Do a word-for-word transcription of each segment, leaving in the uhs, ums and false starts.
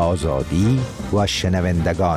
آزادی و شنوندگان.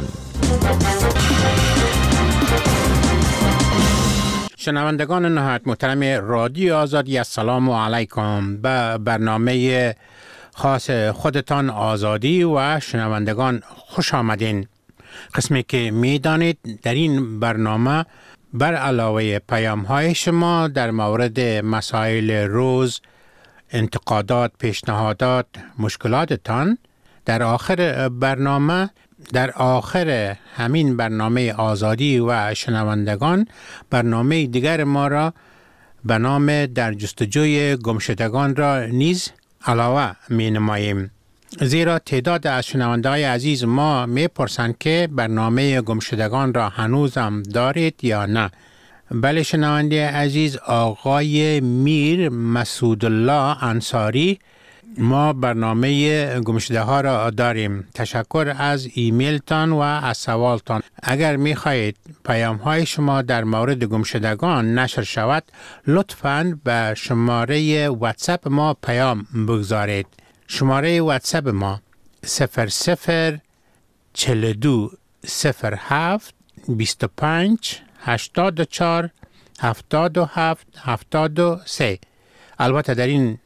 شنوندگان نهایت محترم رادیو آزادی، السلام علیکم. به برنامه خاص خودتان آزادی و شنوندگان خوش آمدین. قسمی که می دانید در این برنامه بر علاوه پیام های شما در مورد مسائل روز، انتقادات، پیشنهادات، مشکلاتتان، در آخر برنامه در آخر همین برنامه آزادی و شنوندگان برنامه دیگر ما را به نام در جستجوی گمشدگان را نیز علاوه می نماییم. زیرا تعداد از شنونده‌های عزیز ما می پرسند که برنامه گمشدگان را هنوز هم دارید یا نه. بله شنونده عزیز، آقای میر مسعود الله انصاری، ما برنامه گمشده ها را داریم. تشکر از ایمیلتان و از سوالتان. اگر می خواهید پیام های شما در مورد گمشدگان نشر شود، لطفاً به شماره واتساپ ما پیام بگذارید. شماره واتساپ ما صفر صفر چهل و دو صفر هفت بیست و پنج هشتاد و چهار هفتاد و هفت هفتاد و سه. البته در این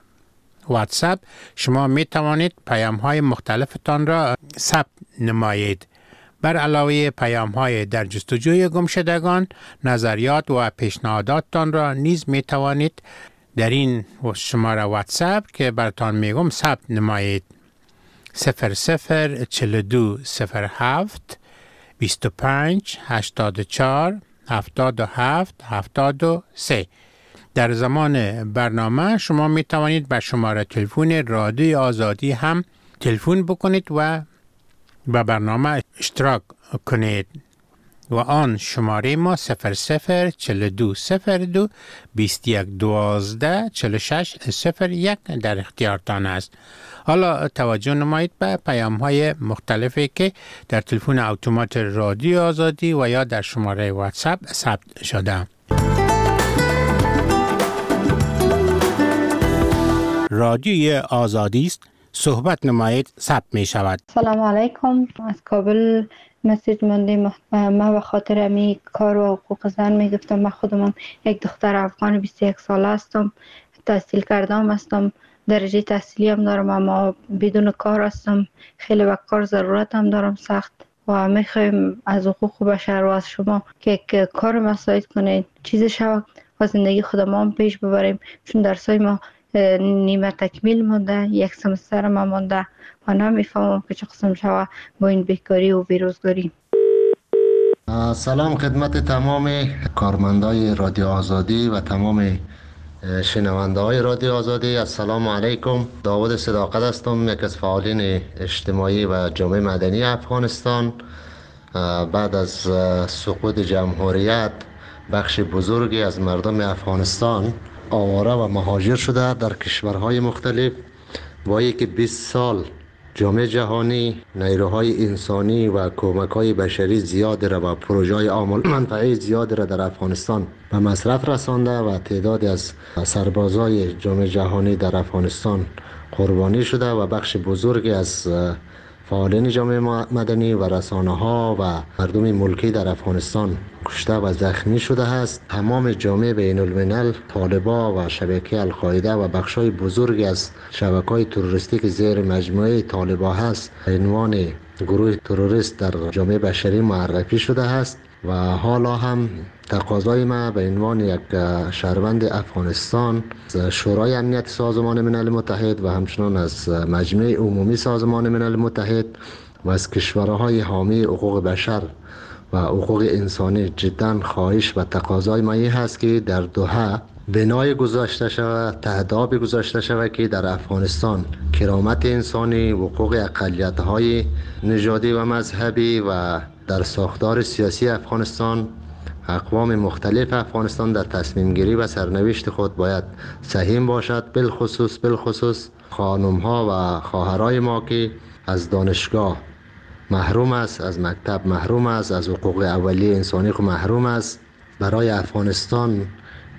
واتساپ شما می توانید پیام های مختلفتان را ثبت نمایید. بر علاوه پیام های در جستجوی گمشدگان، نظریات و پیشنهاداتتان را نیز می توانید در این شماره واتساپ که براتان میگم ثبت نمایید. صفر صفر چهل و دو صفر هفت بیست و پنج هشتاد و چهار هفتاد و هفت هفتاد و سه. در زمان برنامه شما می توانید به شماره تلفن رادیو آزادی هم تلفن بکنید و به برنامه اشتراک کنید و آن شماره ما صفر صفر چهل و دو صفر دو بیست و یک دوازده چهل و شش صفر یک در اختیارتان است. حالا توجه نمایید به پیام های مختلفی که در تلفن اتومات رادیو آزادی و یا در شماره واتساپ ثبت شده. رادیوی آزادی است، صحبت نمایید، ثبت می شود. سلام علیکم، از کابل مسیج مانده. ما به خاطر امی کار و حقوق زن می گفتم. من خودم یک دختر افغان بیست و یک ساله هستم، تحصیل کردم هستم، درجه تحصیلی هم دارم، اما بدون کار هستم. خیلی به کار ضرورت هم دارم سخت و می خواهیم از حقوق بشر و از شما که کار مساعد کنید، چیز شود و زندگی خودم هم پیش ببریم، چون درسای ما نیمه تکمیل مونده، یک سمستر ما مونده و نمیفهمم که چه قسم شود با این بیکاری و بیروزگاری. سلام خدمت تمام کارمندای رادیو آزادی و تمام شنونده های رادیو آزادی. السلام علیکم. داود صداقت هستم، یک از فعالین اجتماعی و جامعه مدنی افغانستان. بعد از سقوط جمهوریت بخش بزرگی از مردم افغانستان آواره و مهاجر شده در کشورهای مختلف. با اینکه بیست سال جامعه جهانی نیروهای انسانی و کمک‌های بشری زیاد را و پروژه‌های عامل منفعه زیاد را در افغانستان به مصرف رسانده و تعدادی از سربازای جامعه جهانی در افغانستان قربانی شده و بخش بزرگی از فعالین جامعه مدنی و رسانه‌ها و مردم ملکی در افغانستان کشته و زخمی شده است. تمام جامعه بین الملل، طالبان و شبکه القاعده و بخشای بزرگی از شبکه‌های تروریستی که زیر مجموعه طالبان هست به عنوان گروه تروریست در جامعه بشری معرفی شده است و حالا هم تقاضای ما به عنوان یک شهروند افغانستان از شورای امنیت سازمان ملل متحد و همچنان از مجمع عمومی سازمان ملل متحد و از کشورهای حامی حقوق بشر و حقوق انسانی جدا خواهش و تقاضای ما این هست که در دوحه بنای گذاشته شود، تهداب گذاشته شود که در افغانستان کرامت انسانی، حقوق اقلیت‌های نژادی و مذهبی و در ساختار سیاسی افغانستان اقوام مختلف افغانستان در تصمیم گیری و سرنوشت خود باید سهیم باشد. بالخصوص بالخصوص خانم ها و خواهرای ما که از دانشگاه محروم است، از مکتب محروم است، از حقوق اولیه انسانی محروم است. برای افغانستان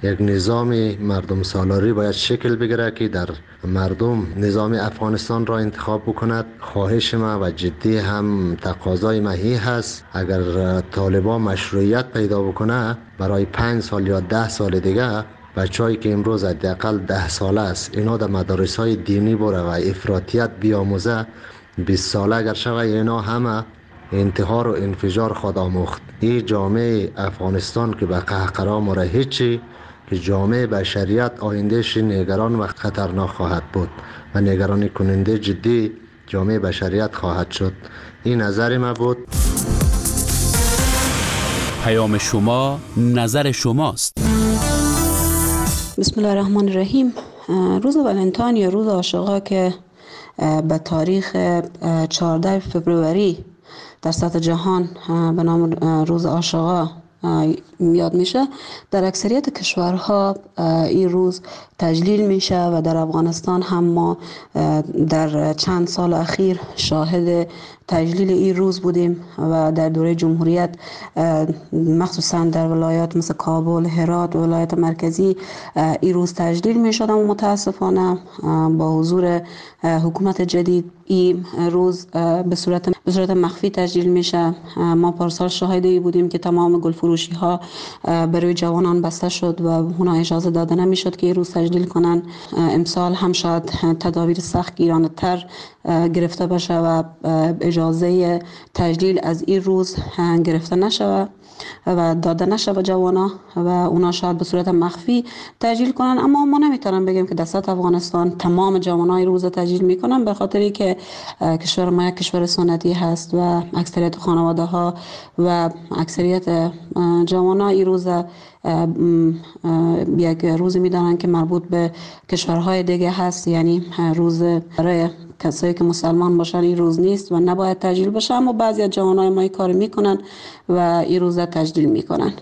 یک نظام مردم سالاری باید شکل بگیره که در مردم نظام افغانستان را انتخاب بکند. خواهش ما و جدی هم تقاضای مهی هست اگر طالبان مشروعیت پیدا بکنه برای پنج سال یا ده سال دیگه بچه‌ای که امروز حداقل ده ساله است اینا در مدارس‌های دینی بره و افراطیت بیاموزه، بیست ساله اگر شوه اینا همه انتحار و انفجار خود آموخت. این جامعه افغانستان که به قهقرا مره هیچی، که جامعه بشریت آیندهش نگران و خطرناک خواهد بود و نگرانی کننده جدی جامعه بشریت خواهد شد. این نظر ما بود. پیام شما نظر شماست. بسم الله الرحمن الرحیم. روز ولنتاین یا روز عاشقا که به تاریخ چهاردهم فوریه در سطح جهان به نام روز عاشقا یاد میشه، در اکثریت کشورها این روز تجلیل میشه و در افغانستان هم ما در چند سال اخیر شاهد تجلیل این روز بودیم و در دوره جمهوریت مخصوصا در ولایات مثل کابل، هرات و ولایت مرکزی این روز تجلیل میشد، اما متاسفانه با حضور حکومت جدید این روز به صورت به صورت مخفی تجلیل میشه. ما پارسال شاهد ای بودیم که تمام گل فروشی ها برای جوانان بسته شد و اونا اجازه داده نمیشد که این روز تجلیل کنن. امسال هم شاید تدابیر سخت گیرانه تر گرفته بشه و اجازه تجلیل از این روز گرفته نشه و داده نشه به جوانا و اونا شاید به صورت مخفی تجلیل کنن. اما ما نمیتونم بگیم که در سطح افغانستان تمام جوانای روز تجلیل میکنن، به خاطری که کشور ما یک کشور سنتی هست و اکثریت خانواده ها و اکثریت جوانا این روز یک روزی میدانن که مربوط به کشورهای دیگه هست، یعنی روز برای کسایی که مسلمان باشن این روز نیست و نباید تجلیل بشه، اما بعضی از جوانای ما این کار میکنن و این روز تجلیل میکنن.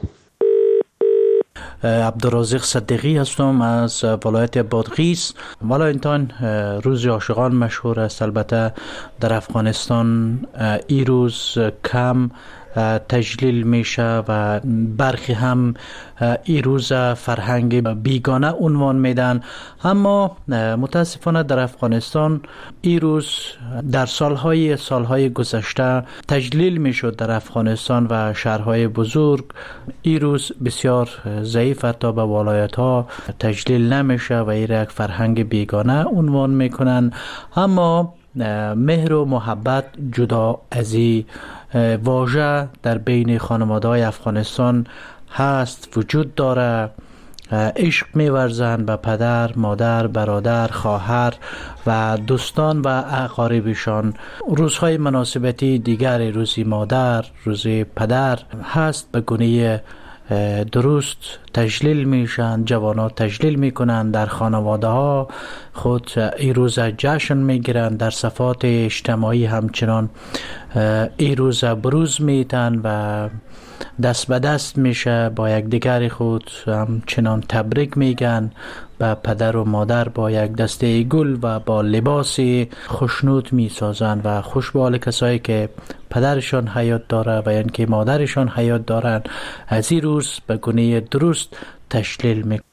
عبدالرازق صدیقی هستم از ولایت بادغیس. ولنتاین روز عاشقان مشهور است. البته در افغانستان این روز کم تجلیل میشه و برخی هم این روز فرهنگ بیگانه عنوان میدن، اما متاسفانه در افغانستان این روز در سالهای سالهای گذشته تجلیل میشد. در افغانستان و شهرهای بزرگ این روز بسیار ضعیف تا به ولایت ها تجلیل نمیشه و این یک فرهنگ بیگانه عنوان میکنن. اما مهر و محبت جدا از این واژه در بین خانواده‌های افغانستان هست، وجود داره. عشق می‌ورزند به پدر، مادر، برادر، خواهر و دوستان و اقاربشان. روزهای مناسبتی دیگر، روزی مادر، روزی پدر هست، به گونه درست تجلیل میشن. جوانان تجلیل میکنن، در خانواده ها خود این روز جشن میگیرن، در صفات اجتماعی همچنان این روز بروز میتن و دست به دست میشه، با یک دیگر خود همچنان تبریک میگن. با پدر و مادر با یک دسته گل و با لباس خوشنود میسازن و خوش به حال کسایی که پدرشان حیات داره و یعنی که مادرشان حیات دارن از این روز به گونه درست تجلیل میکنن.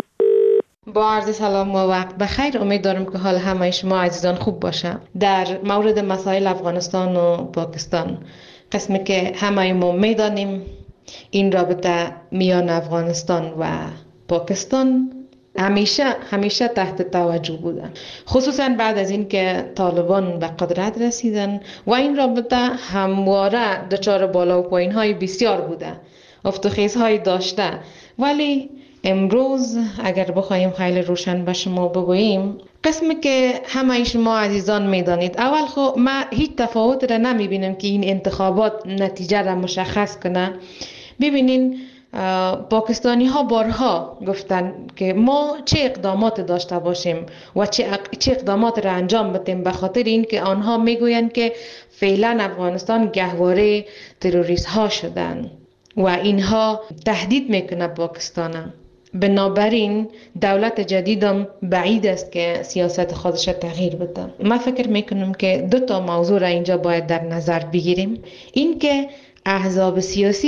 با عرض سلام و وقت بخیر. امیدوارم که حال همه شما عزیزان خوب باشه. در مورد مسائل افغانستان و پاکستان، قسمی که همه ما میدانیم این رابطه میان افغانستان و پاکستان همیشه همیشه تحت توجه بودن، خصوصا بعد از اینکه طالبان به قدرت رسیدن و این رابطه همواره دچار بالا و پایین های بسیار بوده، افت و خیزهای داشته. ولی امروز اگر بخوایم خیلی روشن به شما بگوییم، قسمی که همه شما عزیزان میدانید، اول خب ما هیچ تفاوت را نمی بینم که این انتخابات نتیجه را مشخص کنه. ببینین پاکستانی ها بارها گفتن که ما چه اقدامات داشته باشیم و چه اقدامات را انجام بدیم، به خاطر این که آنها میگویند که فعلا افغانستان گهواره تروریست ها شدن و اینها تهدید میکنه پاکستان. بنابراین دولت جدیدم بعید است که سیاست خودش تغییر بده. من فکر میکنم که دو تا موضوع را اینجا باید در نظر بگیریم. این که احزاب سیاسی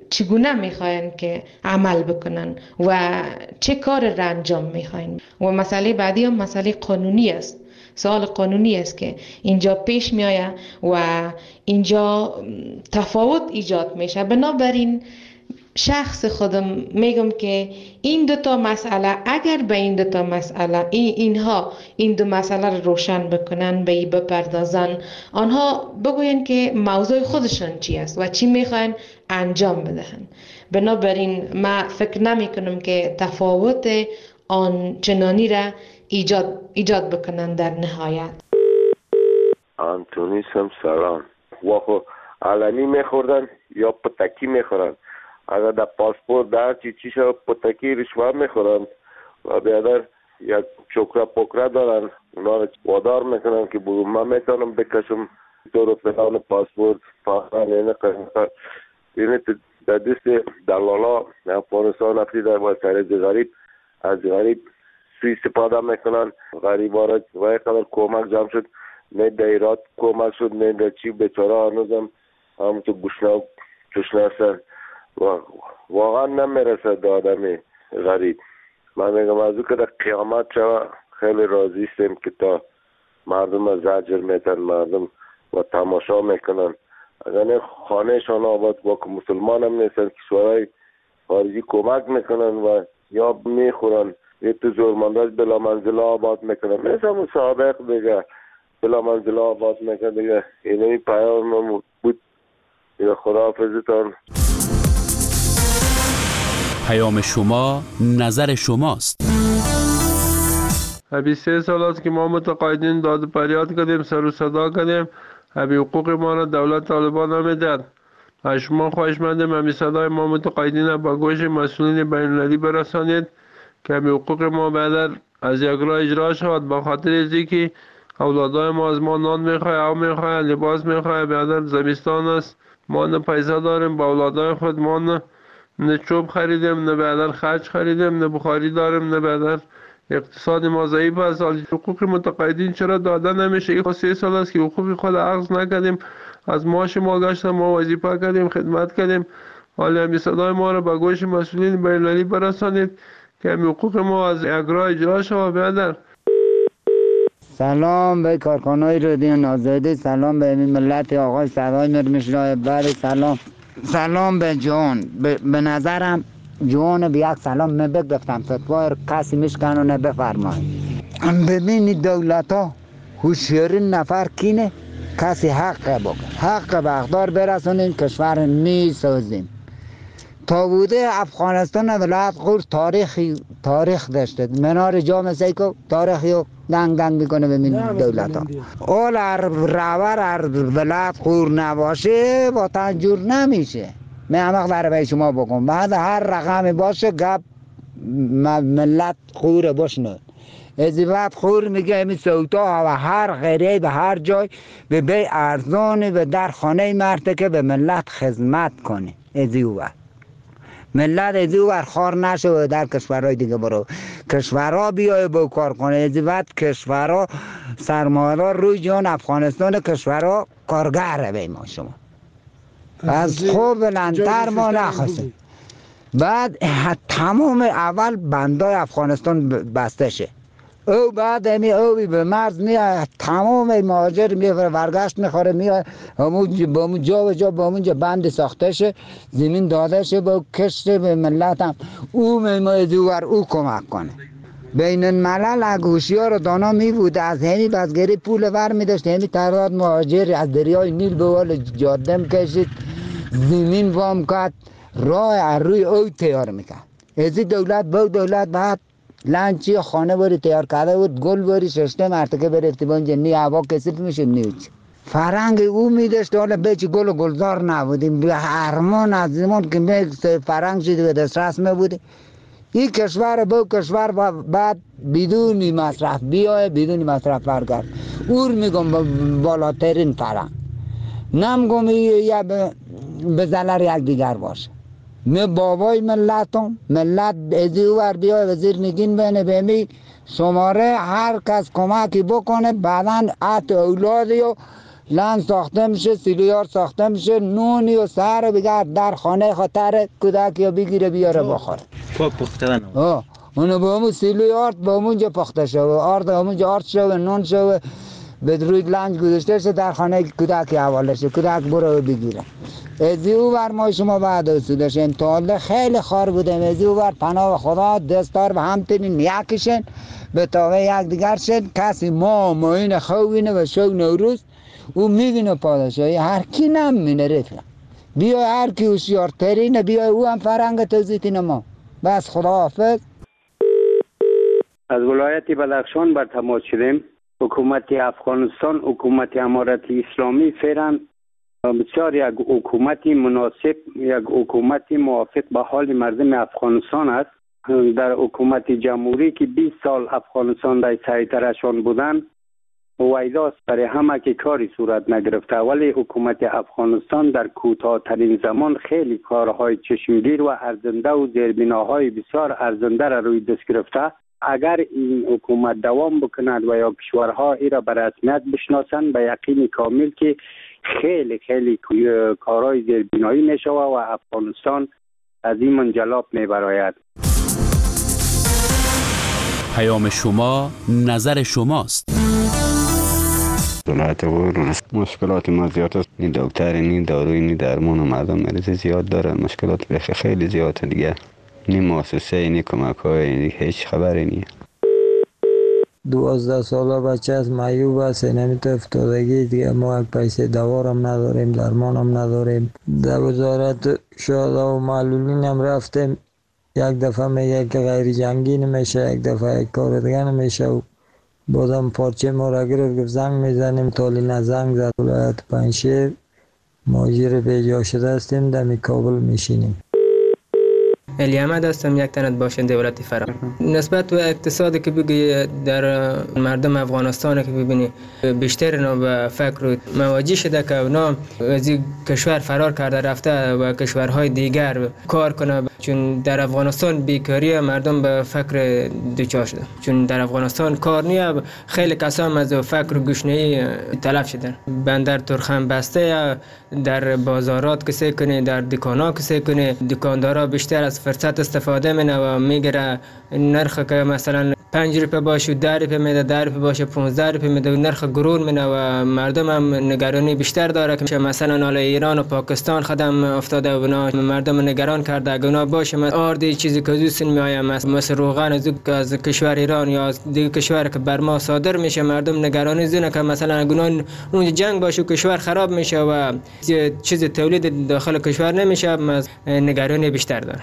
چگونه میخواین که عمل بکنن و چه کار را انجام میخواین. و مسئله بعدی هم مسئله قانونی است. سوال قانونی است که اینجا پیش می آید و اینجا تفاوت ایجاد میشه. بنابراین شخص خودم میگم که این دو تا مسئله، اگر به این دو تا مسئله این اینها این دو مسئله رو روشن بکنن، به این بپردازن، آنها بگوین که موضوع خودشان چی است و چی میخواین انجام بدهن. بنابراین ما فکر نمی کنم که تفاوت آن چنانی را ایجاد ایجاد بکنن در نهایت. آنتونی سم سلام. واخو علمی میخوردن یا پتکی میخورن؟ اگر در پاسپورت در چی چیشا پتکی رشوه میخورن و بیادر یک چکره پکره دارن، اونا رو وادار میکنن که برو من میتونم بکشم تو رو فلان پاسپورت پاسپورت اینه قیمت اینه در دست دلالا افغانستان افری در باید از غریب از غریب سوی استفاده میکنن. غریب ها را و یک قدر کمک جمع شد، نه در ایراد کمک شد، نه در چی بیچاره هنوزم همونطور گشنه چشنه هستن و واقعا نمیرسد به آدم غریب. من میگم از او که در قیامت شوه خیلی راضی استیم که تا مردم از زجر میتن، مردم و تماشا میکنن. اگر نه خانهشان آباد با که مسلمان هم نیستن، کشورهای خارجی کمک میکنن و یا میخورن یه تو زورمنداز بلا منزله آباد میکنن، مثل همون سابق دیگه بلا منزله آباد میکنن دیگه. اینه این پیام بود. خدا حافظتان. پیام شما نظر شماست. ابی سه سال است که ما متقاعدین داد فریاد کردیم، سر و صدا کردیم، ابی حقوق ما را دولت طالبان نمیداد. از شما خواهشمندیم ابی صدای ما متقاعدین با گوش مسئولین بین المللی برسانید که ابی حقوق ما بعد از یک راه اجرا شود. با خاطر ازی که اولادای ما از ما نان میخواه، آب میخواه، لباس میخواه. بعد زمستان است، ما نه پیسه داریم با اولادای خود، ما نه نه چوب خریدیم، نه بعدر خرج خریدیم، نه بخاری داریم، نه بعدر اقتصاد ما ضعیف است. حقوق متقاعدین چرا داده نمیشه؟ این سه سال است که حقوق خود اخذ نکردیم، از معاش ما گشتیم، ما وظیفه کردیم، خدمت کردیم. حالا همین صدای ما را به گوش مسئولین بین المللی برسانید که همین حقوق ما از اجرا اجرا شود. بعدر سلام به کارکنای رادیو آزادی، سلام به ملت آقای صدای مرمشرای بر، سلام سلام به جان. به نظرم جان به یک سلام نبگفتم فتوای کسی میشکنه نبفرمایی. ببینید دولت ها هوشیاری نفر کینه، کسی حق بگه، حق به اقدار برسونیم، کشور میسازیم. تا بوده افغانستان ولایت غور تاریخی تاریخ داشته، منار جامعه سیکو تاریخی رو دنگ دنگ میکنه به من دولت ها. اول ار راور ار ولایت غور نباشه با تنجور نمیشه. من همه در به شما بگم بعد هر رقمی باشه گپ ملت غور باشنه. از بعد خور میگه همین سوتا و هر غیره به هر جای به بی ارزانی و در خانه مرد که به ملت خدمت کنه. از او ملت از او خار نشه و در کشورهای دیگه برو کشورها بیای با کار کنه. از بعد کشورها سرمایه‌دار روی جان افغانستان کشورها کارگر به ما شما از خوب بلندتر ما نخواستیم. بعد تمام اول بندای افغانستان بسته شه، او بعد همی اوی به مرز میاد، تمام مهاجر میفره ورگشت میخوره میاد همون با همون جا و جا با همونجا بند ساخته شه، زمین داده شه با کشت به ملت هم او میماید اوور او کمک کنه. بین الملل اگوشی ها رو دانا می بوده، از همی بزگری پول ور می داشت، همی تعداد مهاجر از دریای نیل به وال جاده کشید، زمین وام کرد، راه روی او تیار میکرد. ازی دولت با دولت بعد لنچی خانه باری تیار کرده بود، گل باری ششته مرتکه برفتی بانجا نی هوا کسیف میشه نیوچ فرنگ او میداشت. حالا بیچی گل و گلزار نبودیم، به هرمان از زمان که می فرنگ شدی به دسترس میبودی. این کشور با کشور بعد بدونی مصرف بیای بدونی مصرف برگرد. اور میگم بالاترین فرنگ نمگم یا به ضرر یک دیگر باشه. می بابای ملتم ملت ازی ور بیای وزیر نگین بینه بمی شماره هر کس کمکی بکنه بعدن ات اولادی و لند ساخته میشه، سیلیار ساخته میشه، نونی و سر بگرد در خانه خاطر کودک یا بگیره بیاره بخوره. پاک پخته آه اونو با همون سیلیار با همونجا پخته شده، آرد همونجا آرد شده، نون شده، به روی لنج گذاشته شده در خانه کودک حواله شده، کودک برو بگیره. ازی او بر ما شما بعد اصولش امتحاله خیلی خار بودیم. ازی او بر پناه خدا دستار به همتنین یکشن به تاقه یک دیگر شد. کسی ما ماین خوینه و شو نوروز او میبینه پادشاهی هر کی نمینه رفیق. بیا هر کی هوشیارترینه بیا او هم فرنگ توزیتین ما. بس خدا حافظ. از ولایت بدخشان بر تماس شدیم. حکومت افغانستان حکومت امارت اسلامی فعلا بسیار یک حکومتی مناسب، یک حکومتی موافق به حال مردم افغانستان است. در حکومت جمهوری که بیست سال افغانستان در سیطره‌شان بودند ویداست برای همه که کاری صورت نگرفته، ولی حکومت افغانستان در کوتاه‌ترین زمان خیلی کارهای چشمگیر و ارزنده و زیربناهای بسیار ارزنده را روی دست گرفته. اگر این حکومت دوام بکند و یا کشورها ای را به رسمیت بشناسند به یقین کامل که خیلی خیلی کارهای زیربنایی می شود و افغانستان از این منجلاب می براید. پیام شما نظر شماست. ولایت غور مشکلات ما زیاد است. نی دکتر نی داروی نی درمان و مردم مریض زیاد دارن. مشکلات بخی خیلی زیاده دیگه. نی مؤسسه نی کمک های نی هیچ خبری نی. دوازده ساله بچه از معیوب است، نمیتونه افتادگی دیگه. ما پیسه دوارم نداریم، درمانم نداریم. در وزارت شهدا و معلولین هم رفتیم، یک دفعه میگه که غیر جنگی نمیشه، یک دفعه یک کار دیگه نمیشه و بازم پارچه ما را گرفت گفت زنگ میزنیم. تالی نه زنگ زد. ولایت پنجشیر مهاجر بیجا شده هستیم، در کابل میشینیم. علی احمد هستم، یک تنت باشنده ولایت فرا. نسبت به اقتصادی که بگی در مردم افغانستان که ببینی بیشتر اینا به فکر مواجه شده که اونا از کشور فرار کرده رفته و کشورهای دیگر کار کنه، چون در افغانستان بیکاری مردم به فکر دوچار شده، چون در افغانستان کار نیه. خیلی کسان از فکر گشنه‌ای تلف شدن. بندر ترخم بسته، در بازارات کسی کنه، در دکانا کسی کنه، دکاندارا بیشتر از فرصت استفاده منه و میگیره نرخ که مثلا پنج روپه باشه ده روپه میده، ده روپه باشه پانزده روپه میده و نرخ گرون منه و مردم هم نگرانی بیشتر داره که مثلا حالا ایران و پاکستان خدم افتاده و اونا مردم نگران کرده اگه اونا باشه آردی چیزی که دوستن میآید مثل روغن از کشور ایران یا از دیگه کشور که بر ما صادر میشه، مردم نگرانی زونه که مثلا اگه اون جنگ باشه و کشور خراب میشه و چیز تولید داخل کشور نمیشه، نگرانی بیشتر داره.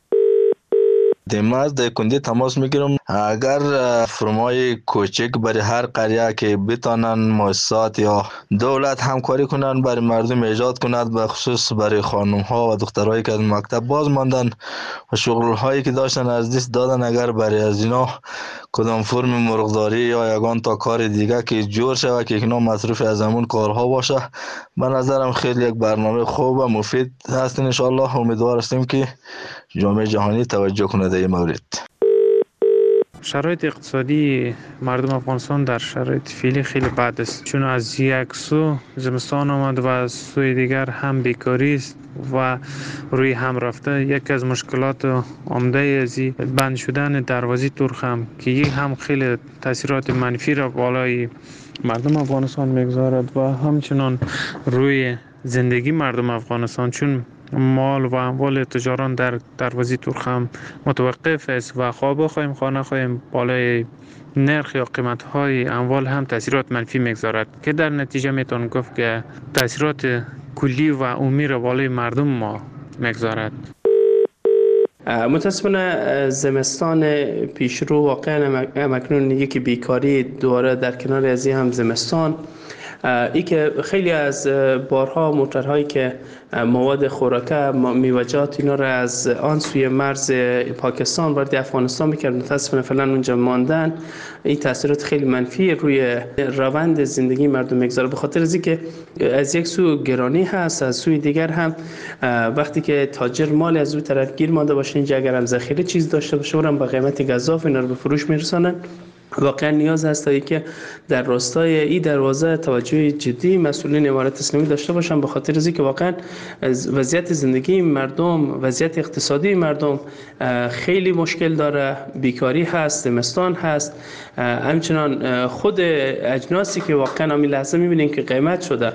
ما از دهکندی تماس میگیرم. اگر فرمای کوچک برای هر قریه که بتانن مؤسسات یا دولت همکاری کنن برای مردم ایجاد کند، به خصوص برای خانم ها و دخترایی که از مکتب باز ماندن و شغل هایی که داشتن از دست دادن، اگر برای از اینا کدام فرم مرغداری یا یگان تا کار دیگه که جور شود که اینا مصروف از همون کارها باشه، به نظرم خیلی یک برنامه خوب و مفید هست. ان شاء الله امیدوار هستیم که جامعه جهانی توجه کنه در این مورد. شرایط اقتصادی مردم افغانستان در شرایط فعلی خیلی بد است، چون از یک سو زمستان آمد و از سوی دیگر هم بیکاری است و روی هم رفته. یکی از مشکلات عمده از بند شدن دروازه ترخم که یک هم خیلی تاثیرات منفی را بالای مردم افغانستان میگذارد و همچنان روی زندگی مردم افغانستان، چون مال و اموال تجاران در دروازه ترخم متوقف است و خواه بخواهیم خواه نخواهیم بالای نرخ یا قیمت های اموال هم تاثیرات منفی میگذارد که در نتیجه میتون گفت که تاثیرات کلی و عمومی را بالای مردم ما میگذارد. متاسفانه زمستان پیشرو واقعا مکنون یکی بیکاری دوباره در کنار از این هم زمستان، ای که خیلی از بارها موتورهایی که مواد خوراکه میوجات اینا را از آن سوی مرز پاکستان وارد افغانستان میکرد، متاسفانه فعلا اونجا ماندن. این تاثیرات خیلی منفی روی روند زندگی مردم میگذاره، به خاطر از اینکه از یک سو گرانی هست، از سوی دیگر هم وقتی که تاجر مال از اون طرف گیر مانده باشه، اینجا اگر هم ذخیره چیز داشته باشه اونم با قیمت گزاف اینا رو به فروش میرسانن واقعا نیاز هست تا که در راستای این دروازه توجه جدی مسئولین امارت اسلامی داشته باشن، به خاطر از اینکه واقعا وضعیت زندگی مردم، وضعیت اقتصادی مردم خیلی مشکل داره، بیکاری هست، زمستان هست، همچنان خود اجناسی که واقعا همین لحظه میبینیم که قیمت شده.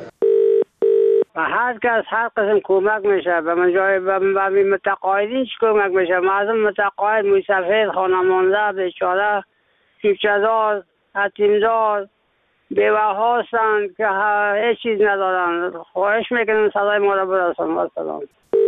هر کس هر قسم کمک میشه به من جای به متقاعدین کمک میشه. معظم متقاعد موسفید، خانمانده، بیچاره، شیفچه‌دار، حتیمدار، بیوه هستند که هیچ چیز ندارن. خواهش میکنم صدای ما را برسان. سلام.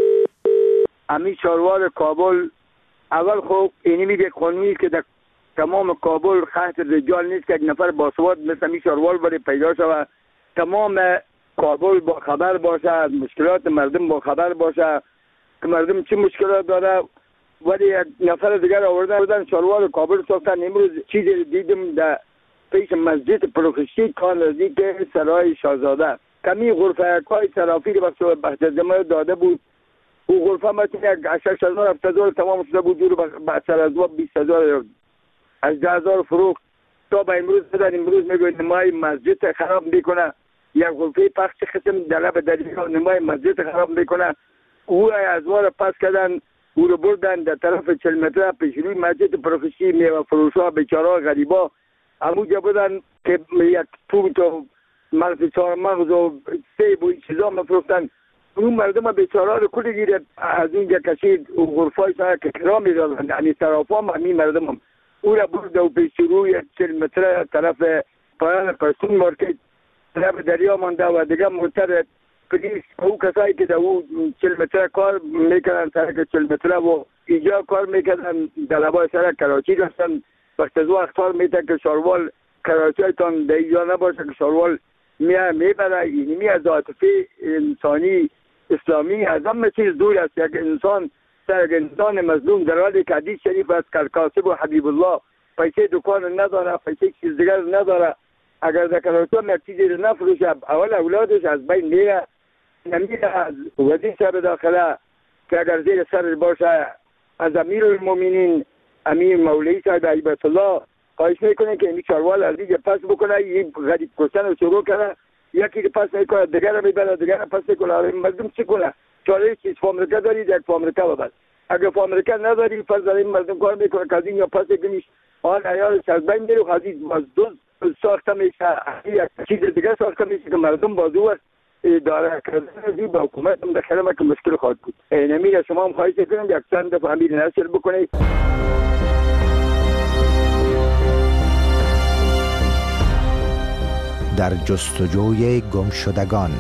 امی چاروار کابل اول خوب اینی میگه قانونی که در تمام کابل خط رجال نیست که یک نفر باسواد مثل امی چاروار برای پیدا شود. تمام کابل با خبر باشه، مشکلات مردم با خبر باشه که مردم چه مشکلات داره. ولی یک نفر دیگر آوردن بودن چاروار کابل ساختن. امروز چیزی دیدم در پیش مسجد پروفسی کان نزدیک سرای شاهزاده کمی غرفه کای سرافیر بخش بحث داده بود. او غرفه مثل یک شش هزار هفت هزار تمام شده بود، دور بخشر از وقت بیست هزار از ده هزار فروخت تا به امروز بدن. امروز میگوید نمای مسجد خراب میکنه، یک غرفه پخش قسم دلب دریا نمای مسجد خراب میکنه. او از وار پس کردن، او رو بردن در طرف چهل متره پیش روی مسجد پروفسی میوه فروشا بیچاره غریبا همونجا بودن که یک توت و مغز چهار مغز و سیب و این چیزا مفروختن. اون مردم بیچاره رو کلی گیرد از اینجا کشید و غرفای سر که کرا میدادن، یعنی صرافا هم همین مردم هم او را برد و پیش روی چهل متره طرف پایان پرسون مارکت طرف دریا مانده و دیگه موتر پلیس او کسایی که در او چهل متره کار میکنن سرک چهل متره و اینجا کار میکنن در لبای سرک کراچی داشتن. وقت از وقت اختار میتن که شاروال کراچی هایتان در اینجا نباشه که شاروال میه میبره. اینی می از عاطفه انسانی اسلامی از همه چیز دور است. یک انسان سر یک انسان مظلوم در حالی که حدیث شریف از کاسب و حبیب الله پیسه دکان نداره، پیسه چیز دیگر نداره، اگر در کراچی هم یک چیزی رو نفروشه اول اولادش از بین میره. نمیره از وزیر صاحب داخله که اگر زیر سر باشه، از امیر المومنین امیر مولوی صاحب عیبت الله خواهش میکنه که این چاروال از دیگه پس بکنه. این غریب کشتن رو شروع کنه، یکی رو پس میکنه دیگر رو میبره، دیگر رو پس میکنه. مردم چی کنه؟ چاره چیز فامریکا دارید، یک فامریکا ببر. اگر فامریکا نداری فرض این مردم کار میکنه که از این یا پس کنیش آن عیالش از بین میره. خواهدید باز دوز ساخته میشه، یک چیز دیگر ساخته میشه که مردم بازو اداره کردن با حکومت هم داخل ما که مشکل خواهد بود. نمیره شما هم خواهش کنم یک چند دفعه امیر نشر بکنید. در جستجوی گمشدگان.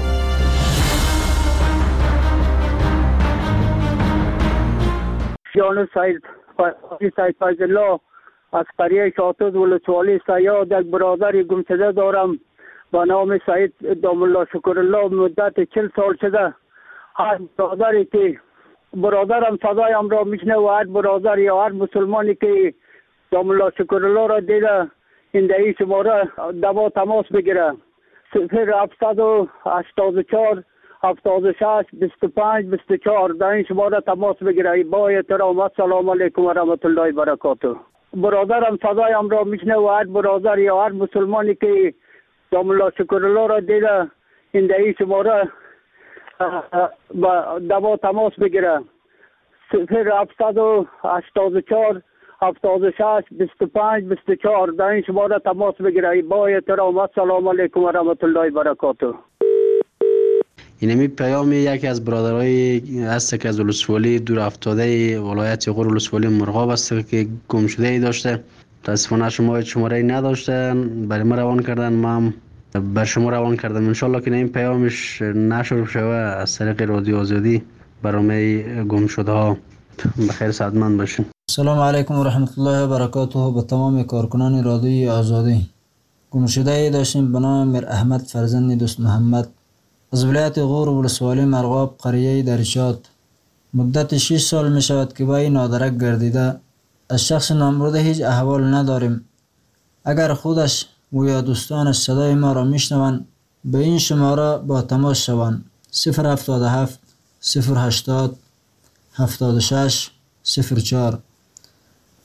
جان سید سید فیض الله از قریه شاطد ولسوالی سیاد یک برادر گمشده دارم با نام سید دام الله شکر الله. مدت چل سال شده هر برادری که برادرم صدایم را میشنه و هر برادر یا هر مسلمانی که دام الله شکر الله را دیده این دهی شماره دوا تماس بگیره. صفر هفتصد و هشتاد و چهار هفتاد و شش بیست و پنج بیست و چهار در این شماره تماس بگیره. با احترام السلام علیکم و رحمت الله و برکاته. برادرم صدایم را میشنه و هر برادر یا هر مسلمانی که دام الله شکر الله را دیده این دهی شماره با دوا تماس بگیره. صفر هفتصد و هشتاد و چهار هفتاد و شش بیست و پنج بیست و چهار در این شماره تماس بگیره. با احترام السلام علیکم و رحمت الله و برکاته. اینمی پیام یکی از برادرای هست که از ولسوالی دور افتاده ولایت غور ولسوالی مرغاب است که گم شده ای داشته. متاسفانه شما شماره ای نداشتن، برای ما روان کردن، ما هم بر شما روان کردم. انشالله که این پیامش نشر شوه از طریق رادیو آزادی برای گم شده ها. بخیر سعادتمند باشین. سلام علیکم و رحمت الله و برکاته. به تمام کارکنان رادیوی آزادی. گم شده ای داشتیم به نام میر احمد فرزند دوست محمد از ولایت غور ولسوالی مرغاب قریه درشاد. مدت شش سال می شود که با این نادرک گردیده. از شخص نامبرده هیچ احوال نداریم. اگر خودش و یا دوستانش صدای ما را میشنوند به این شماره با تماس شوند. صفر هفتاد و هفت صفر هشتاد هفتاد و شش صفر چهار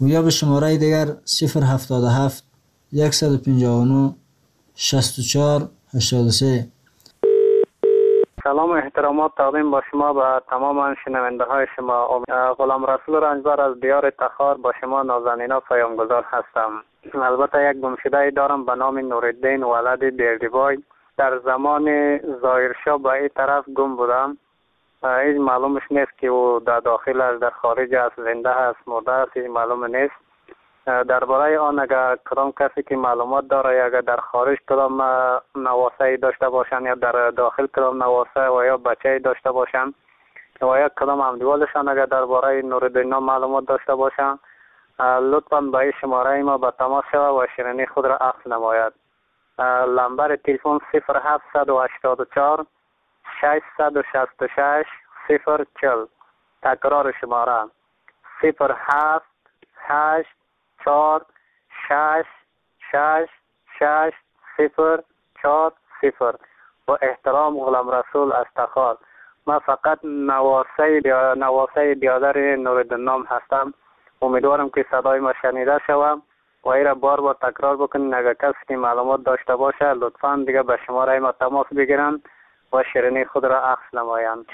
و یا به شماره دیگر صفر هفتاد و هفت صد و پنجاه و نه شصت و چهار هشتاد و سه. سلام و احترامات تقدیم با شما و تمام شنونده های شما. غلام رسول رنجبر از دیار تخار با شما نازنینا پیامگذار هستم. البته یک گمشده دارم به نام نورالدین ولد دیردیبای. در زمان ظاهرشاه به این طرف گم بودم. هیچ معلومش نیست که او در داخل است، در خارج است، زنده است، مرده است، هیچ معلوم نیست. درباره آن اگر کدام کسی که معلومات داره یا اگر در خارج کدام نواسه داشته باشن یا در داخل کدام نواسه و یا بچه داشته باشن و یا کدام همدیوالشان اگر درباره نورالدین معلومات داشته باشن لطفاً به این شماره ما به تماس شود و شیرینی خود را عکس نماید. لمبر تلفن صفر هفت هشت چهار ششصد و شصت و شش صفر چهل. تکرار شماره صفر هفت هشت چهار شش شش شش صفر چهار صفر. با احترام غلام رسول از تخار. من فقط نواسه بیا... نواسه بیادر نورالدین نام هستم. امیدوارم که صدای ما شنیده شوم و این را بار بار تکرار بکنین. اگر کسی که معلومات داشته باشه لطفاً دیگه به شماره ما تماس بگیرن و شیرینی خود را عکس نمایند.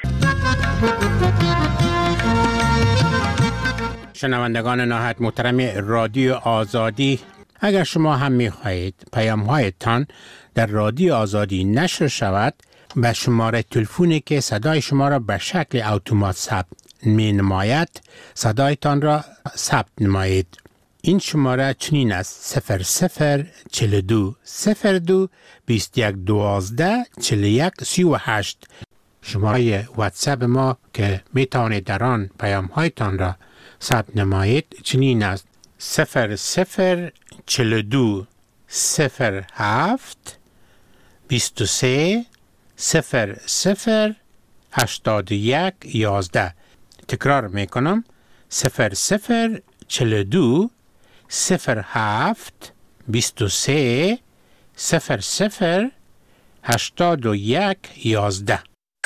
شنوندگان نهایت محترم رادیو آزادی، اگر شما هم می خواهید پیام هایتان در رادیو آزادی نشر شود، به شماره تلفنی که صدای شما را به شکل اتومات ثبت می نماید صدایتان را ثبت نمایید. این شماره چنین است: صفر صفر چهل و دو صفر دو بیست و یک دوازده چهل و یک سی و هشت. شماره واتساپ ما که می توانید در آن پیام هایتان را ثبت نمایید چنین است: صفر صفر چهل و دو صفر هفت بیست و سه صفر صفر هشتاد و یک یازده. تکرار می کنم: صفر صفر چهل و دو صفر هفت بیست و سه صفر صفر هشتاد و یک یازده.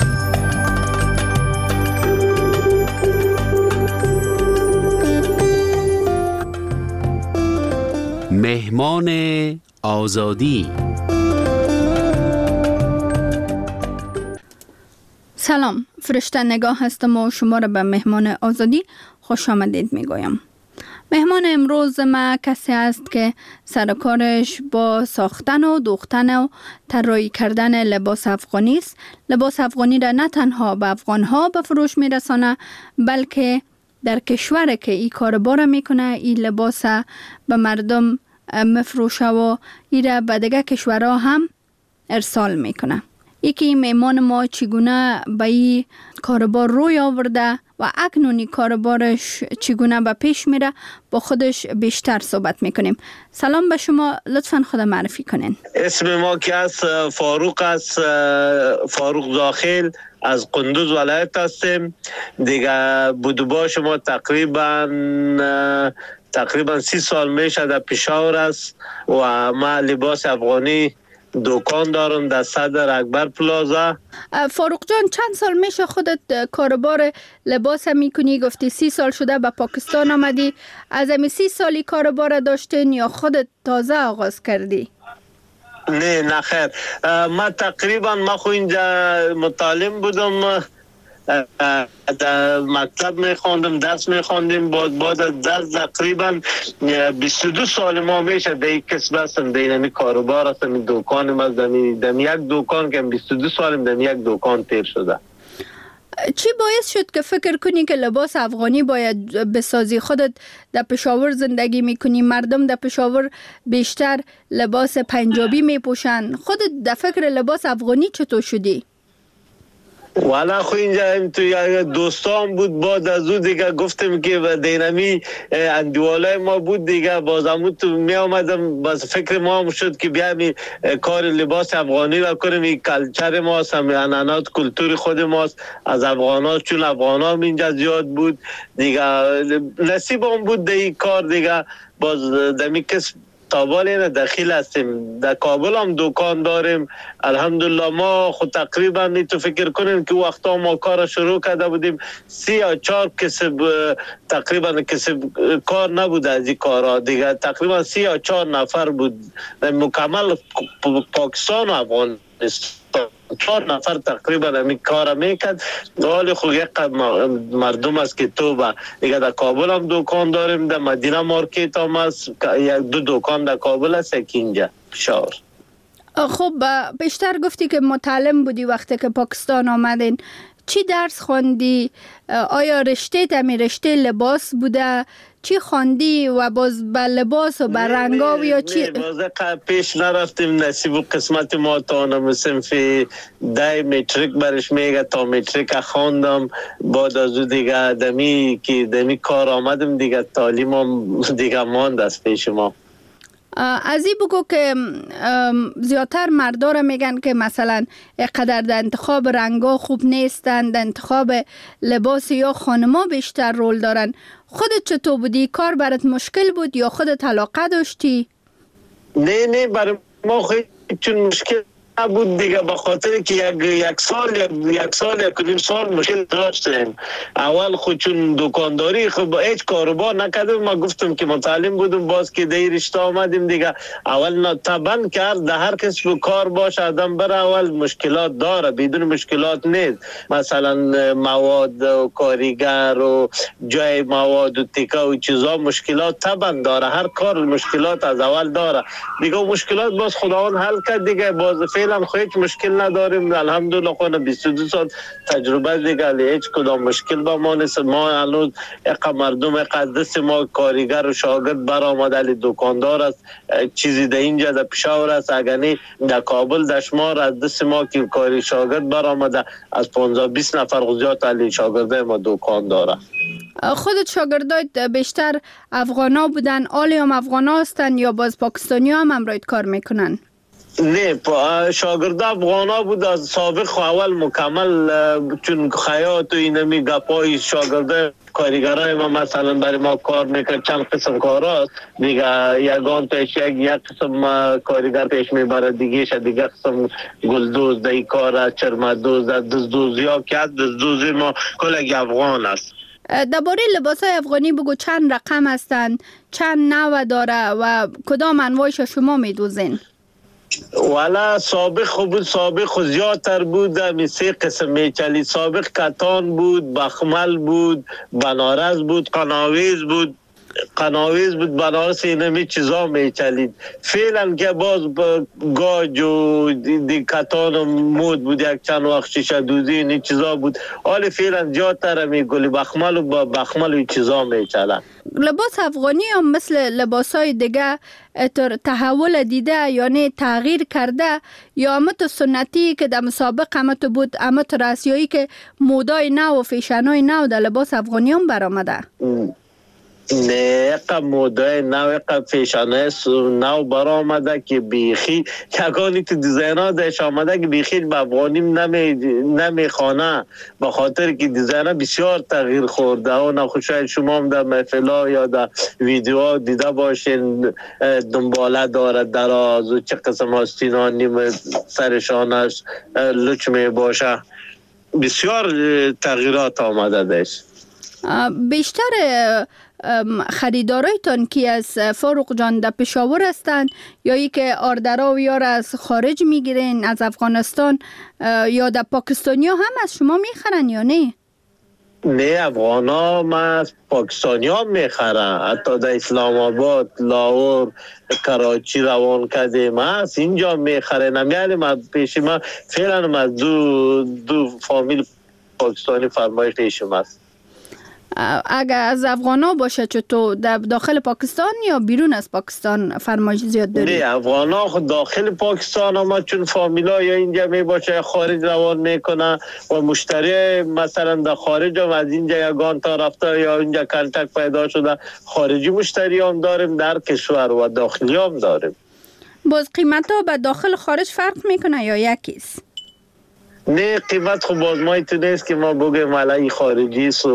مهمان آزادی. سلام، فرشته نگاه هستم و شما را به مهمان آزادی خوش آمدید می گویم. مهمان امروز ما کسی است که سرکارش با ساختن و دوختن و طراحی کردن لباس افغانی است. لباس افغانی را نه تنها به افغانها به فروش می رسانه، بلکه در کشور که این کار باره میکنه این لباس به مردم مفروشه و این را به دیگه کشورها هم ارسال میکنه. یکی مهمان ما چگونه به این کاربار روی آورده و اکنونی کاربارش چگونه به پیش میره با خودش بیشتر صحبت میکنیم. سلام به شما، لطفاً خود معرفی کنین. اسم ما که است فاروق است، فاروق داخل از قندوز ولایت هستیم. دیگه بودوبا شما تقریبا تقریبا سی سال میشه در پشاور است و ما لباس افغانی دکان دارم در صدر اکبر پلازا. فاروق جان، چند سال میشه خودت کاربار لباس میکنی؟ گفتی سی سال شده به پاکستان آمدی. از امی سی سالی کاربار داشتین یا خودت تازه آغاز کردی؟ نه نه خیر، ما تقریبا ما خو اینجا متعلم بودم، در مکتب میخوندم، درس میخوندیم. بعد بعد از درس تقریبا بیست و دو سال ما میشه در یک کسب هستم، در این کاروبار هستم. این دکانم از در یک دکان که بیست و دو سالم در یک دکان تیر شده. چی باعث شد که فکر کنی که لباس افغانی باید بسازی؟ خودت در پشاور زندگی میکنی، مردم در پشاور بیشتر لباس پنجابی میپوشن. خودت در فکر لباس افغانی چطور شدی؟ والا خو اینجا تو یک دوستان بود، بعد از او دیگه گفتم که دینمی اندیوالای ما بود دیگه، باز همون تو می آمدم، باز فکر ما هم شد که بیایم کار لباس افغانی را کنیم. این کلچر ماست، هم انانات کلتور خود ماست از افغانات، چون افغانا هم اینجا زیاد بود دیگه. نصیب هم بود در این کار دیگه. باز دمی کس تابال این دخیل هستیم. در کابل هم دکان داریم الحمدلله. ما خود تقریبا نی تو فکر کنیم که وقتا ما کار شروع کرده بودیم سی یا چهار کسب تقریبا کسب کار نبود از این کارها دیگه. تقریبا سی یا چهار نفر بود مکمل پاکستان و افغانستان، چهار نفر تقریبا همین کار میکرد. حال خود یک مردم است که تو با دیگه در کابل هم دکان داریم، در مدینه مارکت هم هست، یک دو دکان در کابل هست، یک اینجا پشاور. خب بیشتر گفتی که متعلم بودی وقتی که پاکستان آمدین. چی درس خواندی؟ آیا رشته تمی رشته لباس بوده؟ چی خواندی و باز به لباس و به رنگا یا چی؟ نه باز پیش نرفتیم، نصیب و قسمت ما تا نمسیم فی دای میتریک برش میگه تا میتریک خواندم. بعد از او دیگه دمی که دمی کار آمدم دیگه تعلیمم دیگه ماند از پیش ما. از این بگو که زیادتر مردارا میگن که مثلا قدر در انتخاب رنگا خوب نیستن، در انتخاب لباس یا خانما بیشتر رول دارن. خودت چطور بودی؟ کار برات مشکل بود یا خودت علاقه داشتی؟ نه نه برای ما خیلی چون مشکل بود دیگه، به خاطر که یک یک سال یک سال یک نیم سال مشکل داشتیم. اول خود چون دکانداری خب هیچ کاروبار نکردم، ما گفتم که متعلم بودم باز که در رشته آمدیم دیگه. اول طبعا کرد در هر کس کار باشه آدم بره اول مشکلات داره، بدون مشکلات نیست. مثلا مواد و کاریگر و جای مواد و تیکه و چیزا مشکلات طبعا داره، هر کار مشکلات از اول داره دیگه. مشکلات باز خداوند حل کرد دیگه، باز فعلا هیچ مشکل نداریم الحمدلله. خونه بیست و دو سال تجربه دیگه، هیچ کدام مشکل با ما نیست. ما الان یک مردم یک دست ما کارگر و شاگرد برآمده، علی دکاندار است، چیزی در اینجا در پشاور است، اگر نه در کابل در شمار از دست ما که کاری شاگرد برآمده از پانزده بیست نفر زیاد علی شاگرده ما دکان داره. خودت شاگردات بیشتر افغانا بودن؟ آلی هم افغانا هستن یا باز پاکستانی هم امرایت کار میکنن؟ نه شاگرد افغانا بود از سابق اول مکمل، چون خیاط و اینمی گپای شاگرد کارگرای ما مثلا برای ما کار میکرد. چند قسم کار هست دیگه، یگان پیش یک یک قسم کارگر پیش میبره دیگه شد دیگه قسم گلدوز دای کار، چرمدوز، دزدوزی ها که از دزدوزی ما کلگ افغان است. درباره لباس های افغانی بگو، چند رقم هستند، چند نوع داره و کدام انواعش شما میدوزین؟ والا سابق خوب بود، سابق خود زیادتر بود، می سه قسم میچلی. سابق کتان بود، بخمل بود، بنارس بود، قناویز بود قناویز بود بنارس اینمی چیزا میچلید. فعلا که باز گاج و دی کتان و مود بود، یک چند وقت شیشه دوزی این چیزا بود. حالی فعلا زیادتر می گلی بخمل و با بخمل و چیزا میچلن. لباس افغانی هم مثل لباس های دیگه تحول دیده یعنی تغییر کرده، یا امت سنتی که در مسابق امت بود، امت راسیایی که مودای نو و فیشنای نو در لباس افغانی هم برآمده؟ نه یک مودای نو، یک فیشنای نو برآمده که بیخی یکانی تو دیزاین ها داشت آمده که بیخی به افغانی نمی نمیخوانه، به خاطر که دیزاین ها بسیار تغییر خورده. و نخوشاید شما هم در محفل ها یا در ویدیو ها دیده باشین دنباله داره دراز و چه قسم آستینا نیم سرشانش لچ می باشه، بسیار تغییرات آمده داشت. بیشتر خریدارایتان کی از فاروق جان در پشاور هستند یا ای که آردرا و یار از خارج میگیرین، از افغانستان یا در پاکستانی ها هم از شما میخرن یا نه؟ نه افغان ها ما از پاکستانی ها میخرن، حتی در اسلام آباد، لاهور، کراچی روان کردیم از اینجا میخرن. نمیالیم از پیش ما فعلا از دو, دو فامیل پاکستانی فرمایش پیشم است. اگر از افغانا باشه چطور در داخل پاکستان یا بیرون از پاکستان فرمایش زیاد داری؟ نه افغانا خود داخل پاکستان اما چون فامیلا یا اینجا می باشه خارج روان میکنه و مشتری مثلا در خارج هم از اینجا یگان تا رفته یا اینجا کنتک پیدا شده، خارجی مشتری هم داریم، در کشور و داخلی هم داریم. باز قیمت ها به داخل خارج فرق میکنه یا یکیست؟ نه قیمت خب باز ما ایتو نیست که ما بگیم علی خارجی است و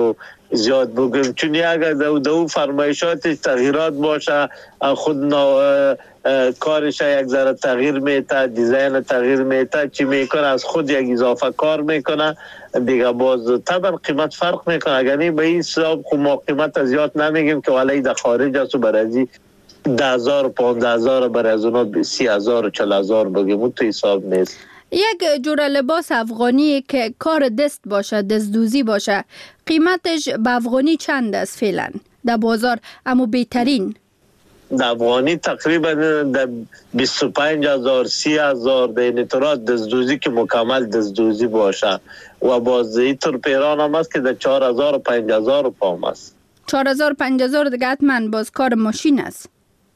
زیاد بگیم، چون اگر دو دو فرمایشات تغییرات باشه خود نا کارش یک ذره تغییر میته، دیزاین تغییر میته، چی میکنه از خود یک اضافه کار میکنه دیگه، باز طبعا قیمت فرق میکنه. اگر نه به این حساب خب ما قیمت زیاد نمیگیم که ولی در خارج است و برای ده هزار و پانزده هزار برای از اونا سی هزار و چل هزار بگیم، اون تو حساب نیست. یک جور لباس افغانی که کار دست باشه، دستدوزی باشه، قیمتش به افغانی چند است فعلا در بازار؟ اما بهترین در افغانی تقریبا در بیست و پنج هزار سی هزار در این اطلاعات دستدوزی که مکمل دستدوزی باشه، و باز اینطور پیران هم است که در چهار هزار و پنج هزار پام است. چهار هزار پنج هزار دیگه حتما باز کار ماشین است.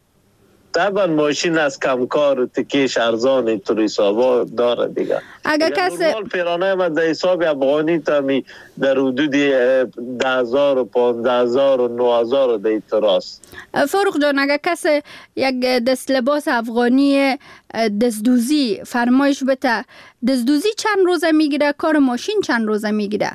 طبعا ماشین از کمکار و تکیش ارزان اینطور حسابا داره دیگه. اگر کسی نورمال پیرانه ما در حساب افغانی تامی در حدود ده هزار و پانزده هزار و نه هزار در اینطور است. فاروق جان، اگر کسی یک دست لباس افغانی دستدوزی فرمایش بده، دستدوزی چند روزه میگیره؟ کار ماشین چند روزه میگیره؟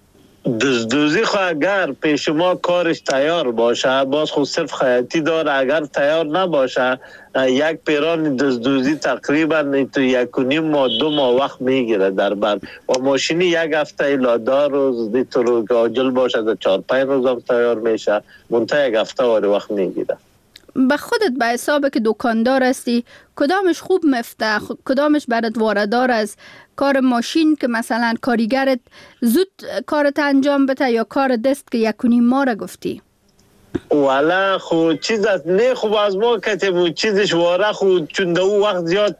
دزدوزی خو اگر پیش ما کارش تیار باشه باز خود صرف خیاطی داره، اگر تیار نباشه یک پیران دزدوزی تقریبا تو یک و نیم ماه دو ماه وقت میگیره در بر، و ماشینی یک هفته الا ده روز دیتر که عاجل باشه در چهار پنج روز هم تیار میشه، منتها یک هفته واری وقت میگیره. به خودت به حساب که دکاندار هستی کدامش خوب مفته، کدامش برات واردار از کار ماشین که مثلا کاریگرت زود کارت انجام بده یا کار دست که یکونی ما را گفتی؟ والا خو چیز از نه خوب از ما کتیم چیزش واره خود چون دو وقت زیاد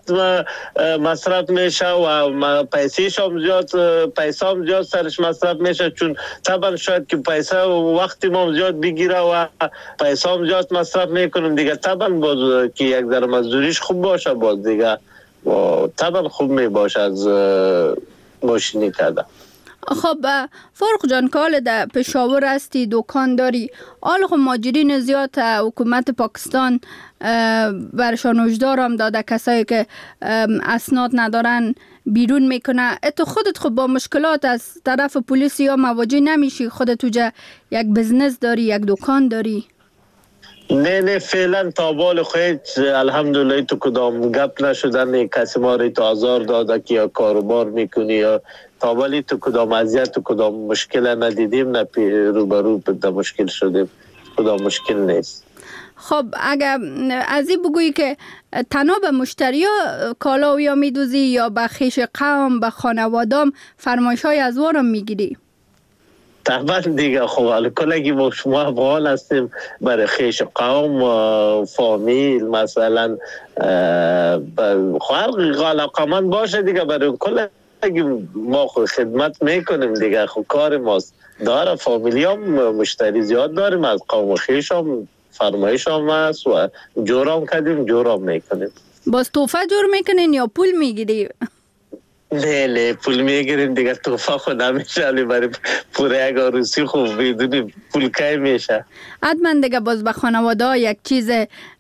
مصرف میشه و پیسیش هم زیاد پیسه هم زیاد سرش مصرف میشه، چون طبعا شاید که پیسه و وقتی ما زیاد بگیره و پیسه هم زیاد مصرف میکنیم دیگه، طبعا باز که یک در مزدوریش خوب باشه باز دیگه و طبعا خوب میباشه از ماشینی کرده. خب فاروق جان، کال در پشاور هستی، دکان داری، آل خب ماجرین زیاد حکومت پاکستان برشان هشدار هم داده کسایی که اسناد ندارن بیرون میکنه. تو خودت خب با مشکلات از طرف پلیس یا مواجه نمیشی؟ خودت توجه یک بزنس داری، یک دکان داری؟ نه نه فعلا تا بال خود الحمدلله تو کدام گپ نشدن کسی ما رو تو آزار داده که یا کاروبار میکنی یا تا بالی تو کدام اذیت تو کدام مشکل ندیدیم، نه روبرو به مشکل شدیم، کدام مشکل نیست. خب اگر از این بگویی که تنها به مشتری ها کالا یا میدوزی یا به خیش قوم به خانوادام فرمایش های از وارم میگیری؟ طبعا دیگه خب کلگی ما شما افغان هستیم برای خیش قوم فامیل مثلا خواهر علاقمند باشه دیگه، برای کلگی ما خود خدمت میکنیم دیگه، خب کار ماست داره. فامیلی هم مشتری زیاد داریم، از قوم خیش هم فرمایش هم هست و جور هم کردیم جور هم میکنیم. باز توفه جور میکنین یا پول میگیری؟ نه نه پول میگیریم دیگه، توفه خود نمیشه، علی برای پوره یک عروسی خوب بیدونیم پول که میشه. حتما دیگه باز به خانواده ها یک چیز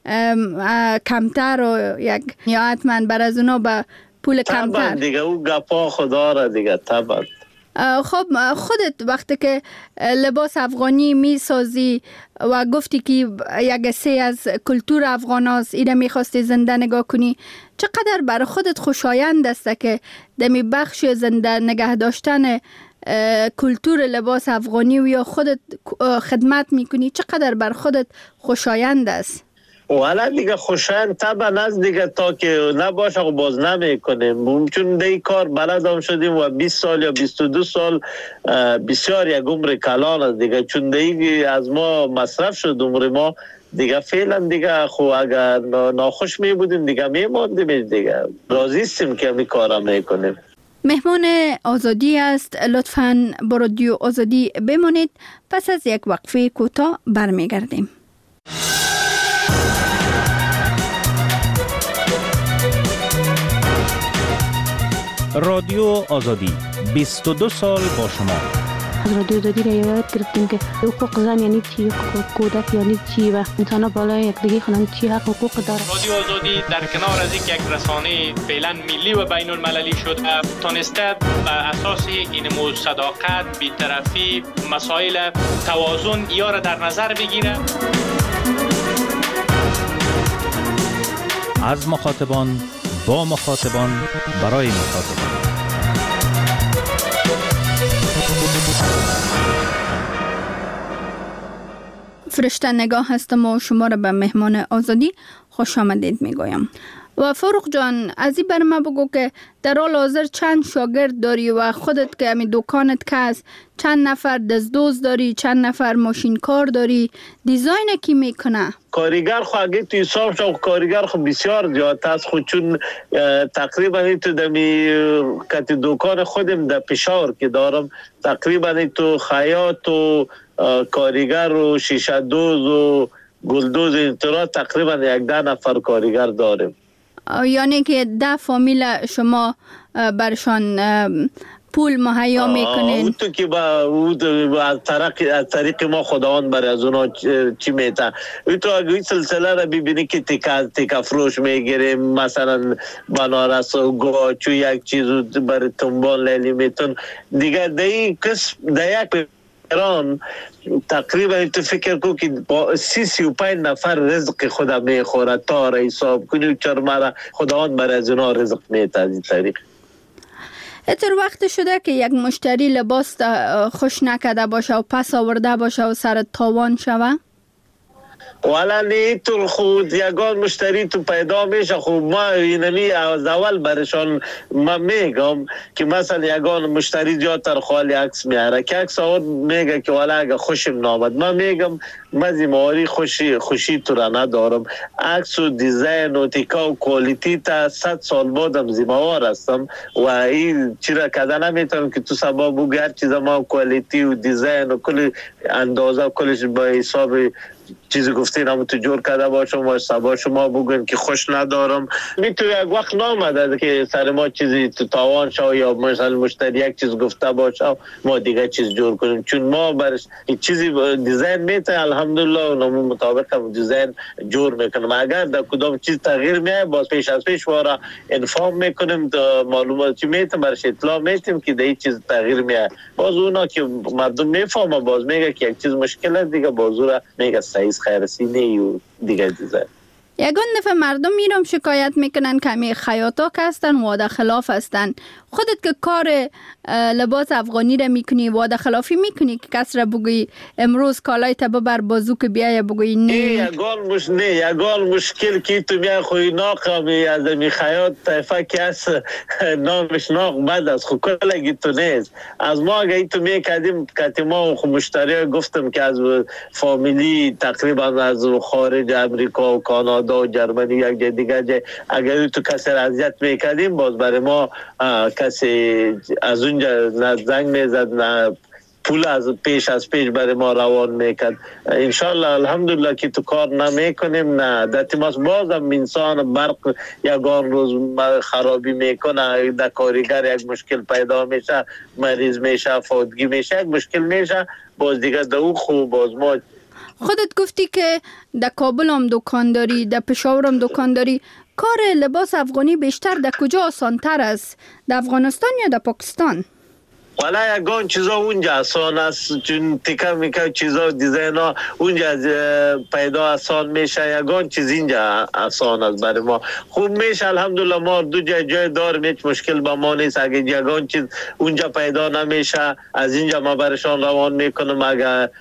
کمتر و یک یا حتما بر از اونا به پول کمتر طبعا دیگه او گپا خدا را دیگه. طبعا خب خودت وقتی که لباس افغانی می سازی و گفتی که یک سه از کلتور افغان هاست ایره می خواستی زنده نگاه کنی، چقدر برای خودت خوشایند است که دمی بخش زنده نگه داشتن کلتور لباس افغانی و یا خودت خدمت می کنی، چقدر برای خودت خوشایند است؟ والا دیگه خوشایند طبعا از دیگه تا که نباشه و باز نمی کنیم، چون دی کار بلد هم شدیم و بیست سال یا بیست و دو سال بسیار یک عمر کلان است دیگه، چون دی از ما مصرف شد عمر ما دیگه. فعلا دیگه خو اگر ناخوش می بودیم دیگه می ماندیم دیگه، راضی هستیم که می کارا می کنیم. مهمان آزادی است، لطفاً با رادیو آزادی بمانید، پس از یک وقفه کوتاه برمیگردیم. رادیو آزادی بیست و دو سال با شما. از رادیو آزادی را یاد گرفتیم که حقوق زن یعنی چی، حقوق کودک یعنی چی و انسان بالای یکدیگه خودن چی حق حقوق داره. رادیو آزادی در کنار از یک رسانه فعلا ملی و بین المللی شده تونسته بر اساس اینمو صداقت، بی‌طرفی، مسائل توازن یا را در نظر بگیره. از مخاطبان با مخاطبان برای مخاطبان. فرشته نگاه هستم و شما را به مهمان آزادی خوش آمدید میگویم. و فاروق جان، از این بر ما بگو که در حال حاضر چند شاگرد داری و خودت که همی دکانت که هست چند نفر دزدوز داری، چند نفر ماشین کار داری، دیزاین کی میکنه؟ کارگر خو اگه تو حساب شو کارگر خو بسیار زیاد است، خود چون تقریبا این تو دمی کتی دکان خودم در پشاور که دارم تقریبا این تو خیاط و کارگر و شیشه دوز و گلدوز اینطورا تقریبا یک ده نفر کارگر داریم. یعنی که ده فامیل شما برشان پول مهیا میکنین؟ اون تو که با از طریق از طریق ما خداوند برای از اونا چی میتن. اون تو اگه این سلسله را ببینی که تیکا تیکا فروش میگیریم، مثلا بنارس و گاچو یک چیزو برای تنبان لیلی میتون دیگه دهی کس ده یک ایران تقریبا تو فکر کو که با سی سی و پنج نفر رزق خدا میخوره تا را حساب کنی چرمارا خداوند برای از اونا رزق میته از این طریق. اتر وقت شده که یک مشتری لباس خوش نکده باشه و پس آورده باشه و سر تاوان شوه؟ والا نیتون خود یگان مشتری تو پیدا میشه. خب ما اینمی از اول برشان ما میگم که مثلا یگان مشتری جاتر خالی عکس میاره که عکس آورد میگه که والا اگه خوشم نامد، ما میگم من زیمواری خوشی خوشی تو را ندارم. عکس و دیزاین و تیکا و کوالیتی تا صد سال بعدم زیموار هستم و این چرا کده نمیتونم که تو سبا بگی هر چیز ما کوالیتی و دیزاین و کل اندازه و کلش با حساب چیزی گفتین هم تو جور کرده باشم و سبا شما بگوین که خوش ندارم. میتو یک وقت نامده که سر ما چیزی تو تاوان شو یا مثلا مشتری یک چیز گفته باشه ما دیگه چیز جور کنیم، چون ما برش چیزی دیزاین میته الحمدلله و نمون مطابق هم دیزاین جور میکنم. اگر در کدام چیز تغییر میه باز پیش از پیش وارا انفارم میکنیم، معلوماتی میته برش اطلاع میتیم که در چیز تغییر میه. باز اونا که مردم میفهمه باز میگه که یک چیز مشکل دیگه باز را میگه سایز خیرسی نیو دیگه دیزاین. یگان دفعه مردم میرم شکایت میکنن که همی خیاطا که هستن واده خلاف هستن. خودت که کار لباس افغانی را میکنی واده خلافی میکنی که کس را بگوی امروز کالای تا ببر بازو که بیای بگوی نه؟ یگان مش نه یگان مشکل که تو میای خوی ناقمی از می خیاط طیفه که از نامش ناق بد است خو کلگی تو نیست. از ما اگه تو میکردیم که ما خو مشتری گفتم که از فامیلی تقریبا از خارج امریکا و کانادا و جرمنی یک جای دیگه جای اگر تو کسی را اذیت میکردیم باز برای ما کسی از اونجا نه زنگ میزد نه پول از پیش از پیش برای ما روان میکرد. انشالله الحمدلله که تو کار نمیکنیم نه دتی ماست بازم انسان برق یگان روز خرابی میکنه، در کارگر یک مشکل پیدا میشه، مریض میشه، فوتگی میشه، یک مشکل میشه باز دیگه دو خوب باز ما. خودت گفتی که در کابل هم دکان داری، در پشاور هم دکان داری. کار لباس افغانی بیشتر در کجا آسان تر است؟ در افغانستان یا در پاکستان؟ والا یگان چیزا اونجا آسان است چون تیکا میکا چیزا دیزاین ها اونجا پیدا آسان میشه، یگان چیز اینجا آسان است برای ما. خوب میشه الحمدلله ما دو جای جای داریم هیچ مشکل با ما نیست. اگه یگان چیز اونجا پیدا نمیشه از اینجا ما برشان روان میکنم. اگه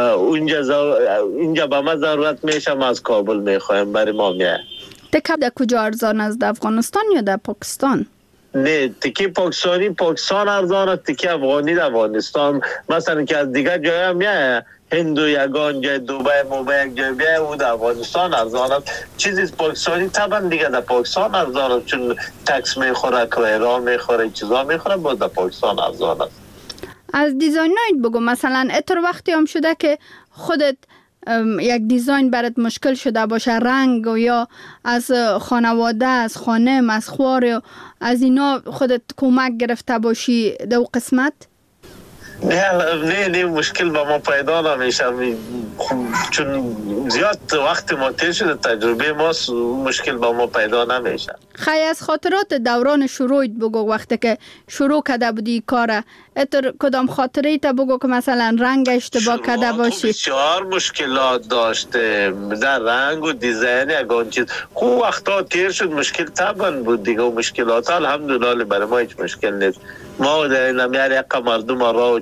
اونجا اینجا با ما ضرورت میشه ما از کابل میخوایم برای ما میه. تیکا در کجا ارزان است؟ در افغانستان یا در پاکستان؟ نه تیکی پاکستانی پاکستان ارزان است، تیکی افغانی در افغانستان. مثلا که از دیگه جای هم میه هندو یگان جای دوبای موبای یک جای بیه او در افغانستان ارزان است. چیزی پاکستانی طبعا دیگه در پاکستان ارزان است چون تکس میخوره، کرایه میخوره، چیزا میخوره باز در پاکستان ارزان است. از دیزاین هایت بگو مثلا اتر وقتی هم شده که خودت یک دیزاین برات مشکل شده باشه رنگ و یا از خانواده از خانم از خوار از اینا خودت کمک گرفته باشی دو قسمت؟ نه نه نه مشکل با ما پیدا نمیشه چون زیاد وقت ما تیر شده تجربه ما مشکل با ما پیدا نمیشه. خیلی از خاطرات دوران شروعت بگو وقتی که شروع کرده بودی کاره اتر کدام خاطره تا بگو که مثلا رنگ اشتباه کرده باشی؟ بسیار مشکلات داشته در رنگ و دیزاین یگان چیز خوب وقتا تیر شد مشکل طبعا بود دیگه و مشکلات الحمدلله برای ما هیچ مشکل نیست. ما در نمیار یک مردم را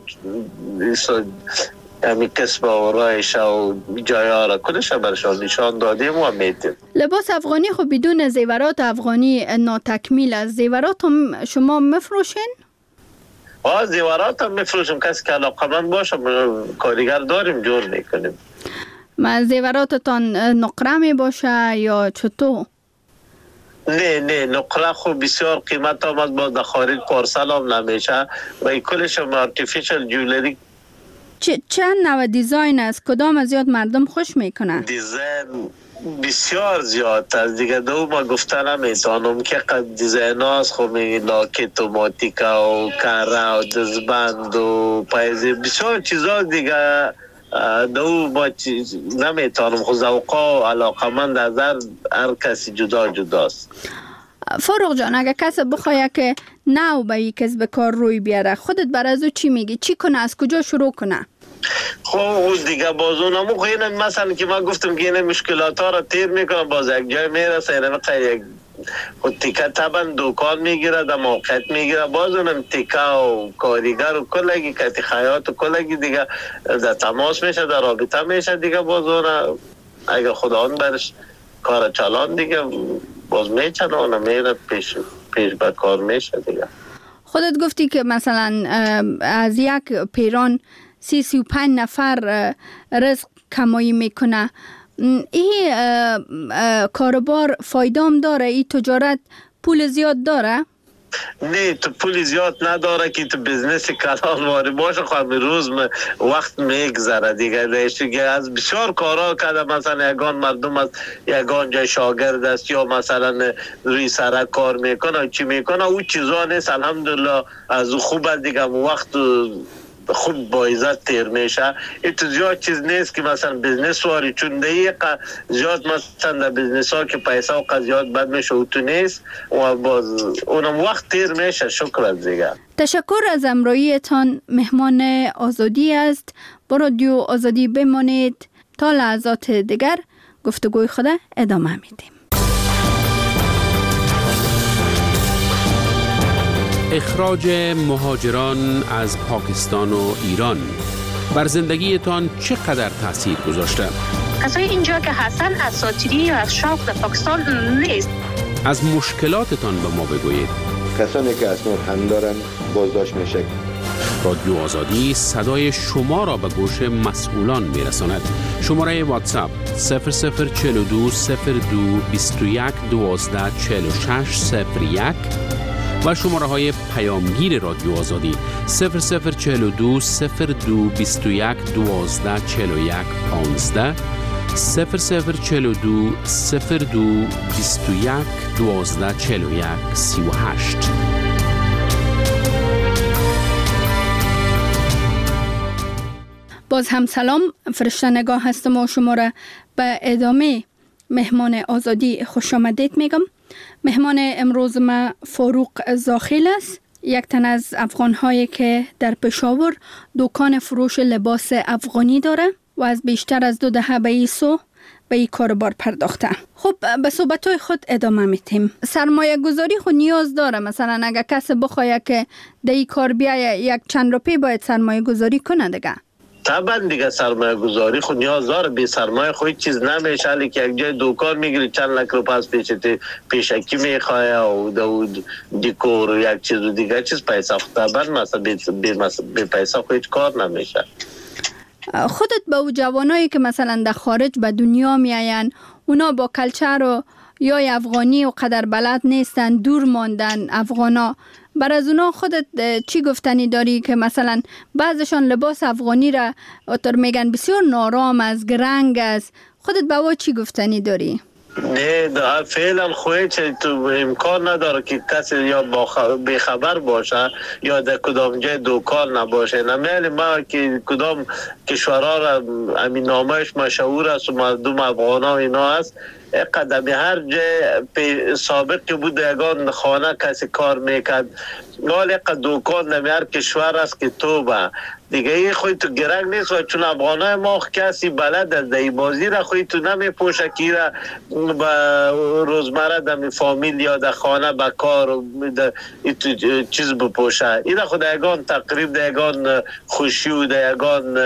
همی کسب و رایش و جایه را کلش برشان نشان دادیم و میتیم. لباس افغانی خب بدون زیورات افغانی ناتکمیل است. زیورات هم شما مفروشین؟ آه زیورات هم مفروشیم کسی که علاقه من باشه کارگر داریم جور میکنیم. ما زیوراتتان نقره می باشه یا چطور؟ نه نه نقره خوب بسیار قیمت آمد با در خارج پارسل هم نمیشه و این کلش هم آرتیفیشل جولری. چه چند نوع دیزاین است؟ کدام از زیاد مردم خوش میکنه؟ دیزاین بسیار زیاد است دیگه دو ما گفتن نمیتونم که قد دیزاین هاست خب میگی لاکت و ماتیکا و کاره و دزبند و پایزی بسیار چیزا دیگه دو ما نمیتونم خود ذوقا و علاقه من از هر کسی جدا جداست. فاروق جان اگه کسی بخواه که نو به یک کسب کار روی بیاره خودت بر از او چی میگی؟ چی کنه؟ از کجا شروع کنه؟ خب دیگه باز اونمو خیلی مثلا که من گفتم که این مشکلات ها را تیر میکنم باز یک جای میرسه اینم خیلی خود تیکه طبعا دوکان میگیره در موقعیت میگیره باز اونم تیکه و کاریگر و کلگی کتی خیاط و کلگی دیگه در تماس میشه در رابطه میشه دیگه باز اون اگه خدا اون برش کار چلان دیگه باز میچنه اونم میره پیش پیش به کار میشه دیگه. خودت گفتی که مثلا از یک پیران سی سی و پنج نفر رزق کمایی میکنه. این کاربار فایدام داره؟ این تجارت پول زیاد داره؟ نه تو پول زیاد نداره که تو بزنس کلان واری باشه خواهد روز وقت میگذره دیگه دیگه از بسیار کارها کرده مثلا یگان مردم از یگان جای شاگرد است یا مثلا روی سرک کار میکنه چی میکنه او چیزا نیست الحمدلله از خوب دیگه وقت خوب با عزت تیر میشه. این تو زیاد چیز نیست که مثلا بزنس واری چون دقیقه زیاد مثلا در بزنس ها که پیسه و قضیات بد میشه او تو نیست و باز اونم وقت تیر میشه. شکر دیگه. تشکر از امرویتان. مهمان آزادی است. با رادیو آزادی بمانید تا لحظات دیگر گفتگوی خود ادامه میدیم. اخراج مهاجران از پاکستان و ایران بر زندگیتان چقدر تاثیر گذاشته؟ کسای اینجا که هستن اساطیری یا از شوق در پاکستان نیست. از مشکلاتتان به ما بگویید. کسانی که اسناد هم دارن بازداشت میشه. رادیو آزادی صدای شما را به گوش مسئولان میرساند. شماره واتساپ صفر صفر چهل و دو صفر دو بیست و یک دوازده چهل و شش صفر یک و شماره های پیامگیر رادیو آزادی صفر صفر چهل و دو صفر دو بیست و یک دوازده چهل و یک پانزده صفر صفر چهل و دو صفر دو بیست و یک دوازده چهل و یک سی و هشت. باز هم سلام. فرشته نگاه هستم و شما را به ادامه مهمان آزادی خوش آمدید میگم. مهمان امروز ما فاروق زاخیل است، یک تن از افغان هایی که در پشاور دکان فروش لباس افغانی داره و از بیشتر از دو دهه به این سو به این کاربار پرداخته. خب به صحبت های خود ادامه میتیم. سرمایه گذاری خود نیاز داره؟ مثلا اگر کسی بخواه که در این کار بیایه یک چند روپی باید سرمایه گذاری کنه دیگه؟ طبعا دیگه سرمایه گذاری خود نیاز داره. بی سرمایه خود چیز نمیشه. علی که یک جای دکان میگیری چند لک رو پس پیشتی پیشکی میخواه و دو دیکور و یک چیز و دیگه چیز پیسه خود طبعا مثلا بی, بی پیسه خود هیچ کار نمیشه. خودت با او جوانایی که مثلا در خارج به دنیا میاین اونا با کلچر و یا افغانی و قدر بلد نیستن، دور ماندن افغانا، بر از اونا خودت چی گفتنی داری که مثلا بعضشان لباس افغانی را اتر میگن بسیار نارام از گرنگ است، خودت با او چی گفتنی داری؟ نه فعلا خواهی چه تو امکان نداره که کسی یا بخبر باشه یا در کدام جای دوکان نباشه. نمیلی ما که کدام کشورها را امین نامش مشهور است و مردم افغان ها اینا است، قدمی هر جای سابق که بود یگان خانه کسی کار میکرد ولی قد دوکان نمی هر کشور است که تو با دیگه ای خوی تو گرنگ نیست و چون افغانای ما کسی بلد است دی بازی را خوی تو نمی پوشه که را با روزمره دمی فامیل یا در خانه با کار و چیز بپوشه. این خود یگان تقریب در یگان خوشی و در یگان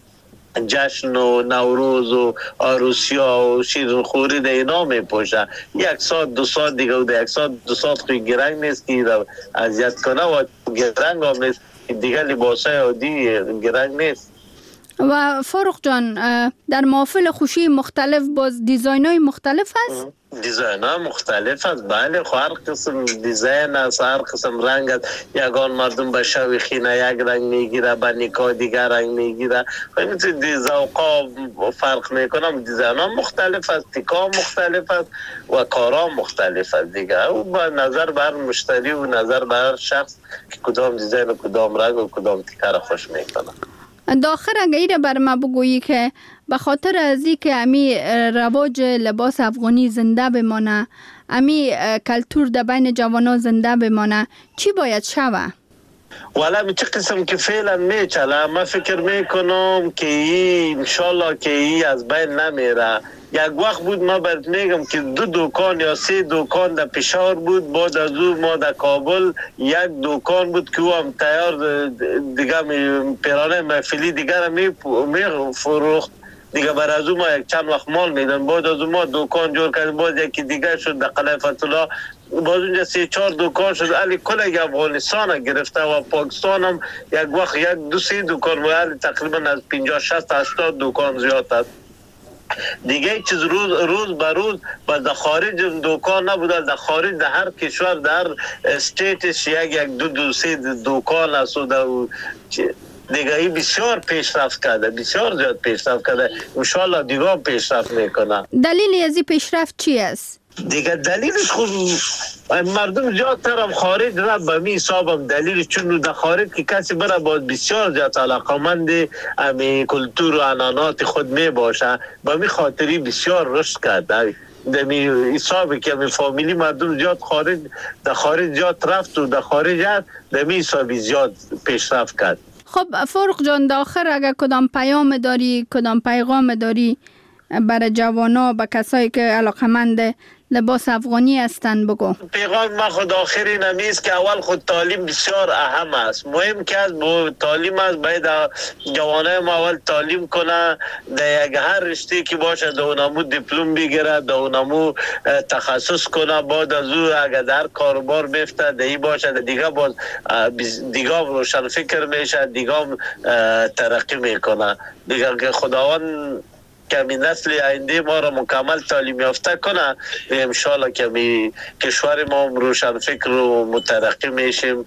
جشن و نوروز و عروسیا و شیرینخوری در اینا می پوشه. یک ساعت دو ساعت دیگه و در یک ساعت دو ساعت خوی گرنگ نیست که را اذیت کنه و گرنگ هم نیست دیگه لباسای عادی گرنگ نیست. و فاروق جان در محافل خوشی مختلف باز دیزاین های مختلف هست؟ دیزاین ها مختلف هست بله، هر قسم دیزاین هست، هر قسم رنگ هست. یگان مردم به شوی خینه یک رنگ میگیره، به نکاح دیگر رنگ میگیره. خیلی ذوقا فرق میکنم. دیزاین ها مختلف هست، تیکا مختلف هست و کارا مختلف هست دیگه. او با نظر بر مشتری و نظر بر شخص که کدام دیزاین و کدام رنگ و کدام تیکا را خوش میکنه. داخل اگه ایره بر ما بگویی که به خاطر از این که امی رواج لباس افغانی زنده بمانه، امی کلتور در بین جوانا زنده بمانه، چی باید شوه؟ والا می چه قسم که فعلا میچله، من فکر میکنم که این انشالله که این از بین نمیره. یک وقت بود ما برد میگم که دو دوکان یا سه دوکان در پشاور بود، بعد از او ما در کابل یک دوکان بود که او هم تیار دیگه پیرانه محفلی دیگر می فروخت دیگه. بر از او ما یک چند وقت مال میدن، بعد از او ما دوکان جور کردیم، بعد یکی دیگه شد در قلعه فتولا، باز اونجا سه چهار دوکان شد. علی کل افغانستان گرفته و پاکستان هم یک وقت یک دو سه دوکان و علی تقریبا از پنجاه شصت هشتاد دوکان زیاد است دیگه. چیز روز روز به روز با در خارج دوکان نبوده، در خارج در هر کشور در استیتش یک یک دو دو سه دوکان است و در دیگه ای بسیار پیشرفت کرده، بسیار زیاد پیشرفت کرده. انشالله دیگه هم پیشرفت میکنه. دلیلی از این پیشرفت چی است؟ دیگه دلیلش خود مردم زیادتر هم خارج را به می حسابم دلیلش، چون در خارج که کسی بره باید بسیار زیاد علاقمند امی کلتور و عنعنات خود می باشه، به می خاطری بسیار رشد کرده. در می حسابی که می فامیلی مردم زیاد خارج در خارج زیاد رفت و در خارج هست، در می حسابی زیاد پیشرفت کرد. خب فاروق جان، داخل اگر کدام پیام داری، کدام پیغام داری برای جوانا، به کسایی که علاقمند لباس افغانی هستند بگو. پیغام ما خود آخری نمیست که اول خود تعلیم بسیار اهم است. مهم که از تعلیم است، باید جوانای ما اول تعلیم کنه، در یک هر رشته که باشه در اونمو دیپلم بگیره، در اونمو تخصص کنه، بعد از او اگر در کاروبار بفته در این باشه، دیگه باز دیگه روشن فکر میشه، دیگه ترقی میکنه. دیگه که خداوند کمی نسل آینده ما را مکمل تعلیم یافته کنه، انشالله کمی کشور ما روشن فکر و مترقی میشیم،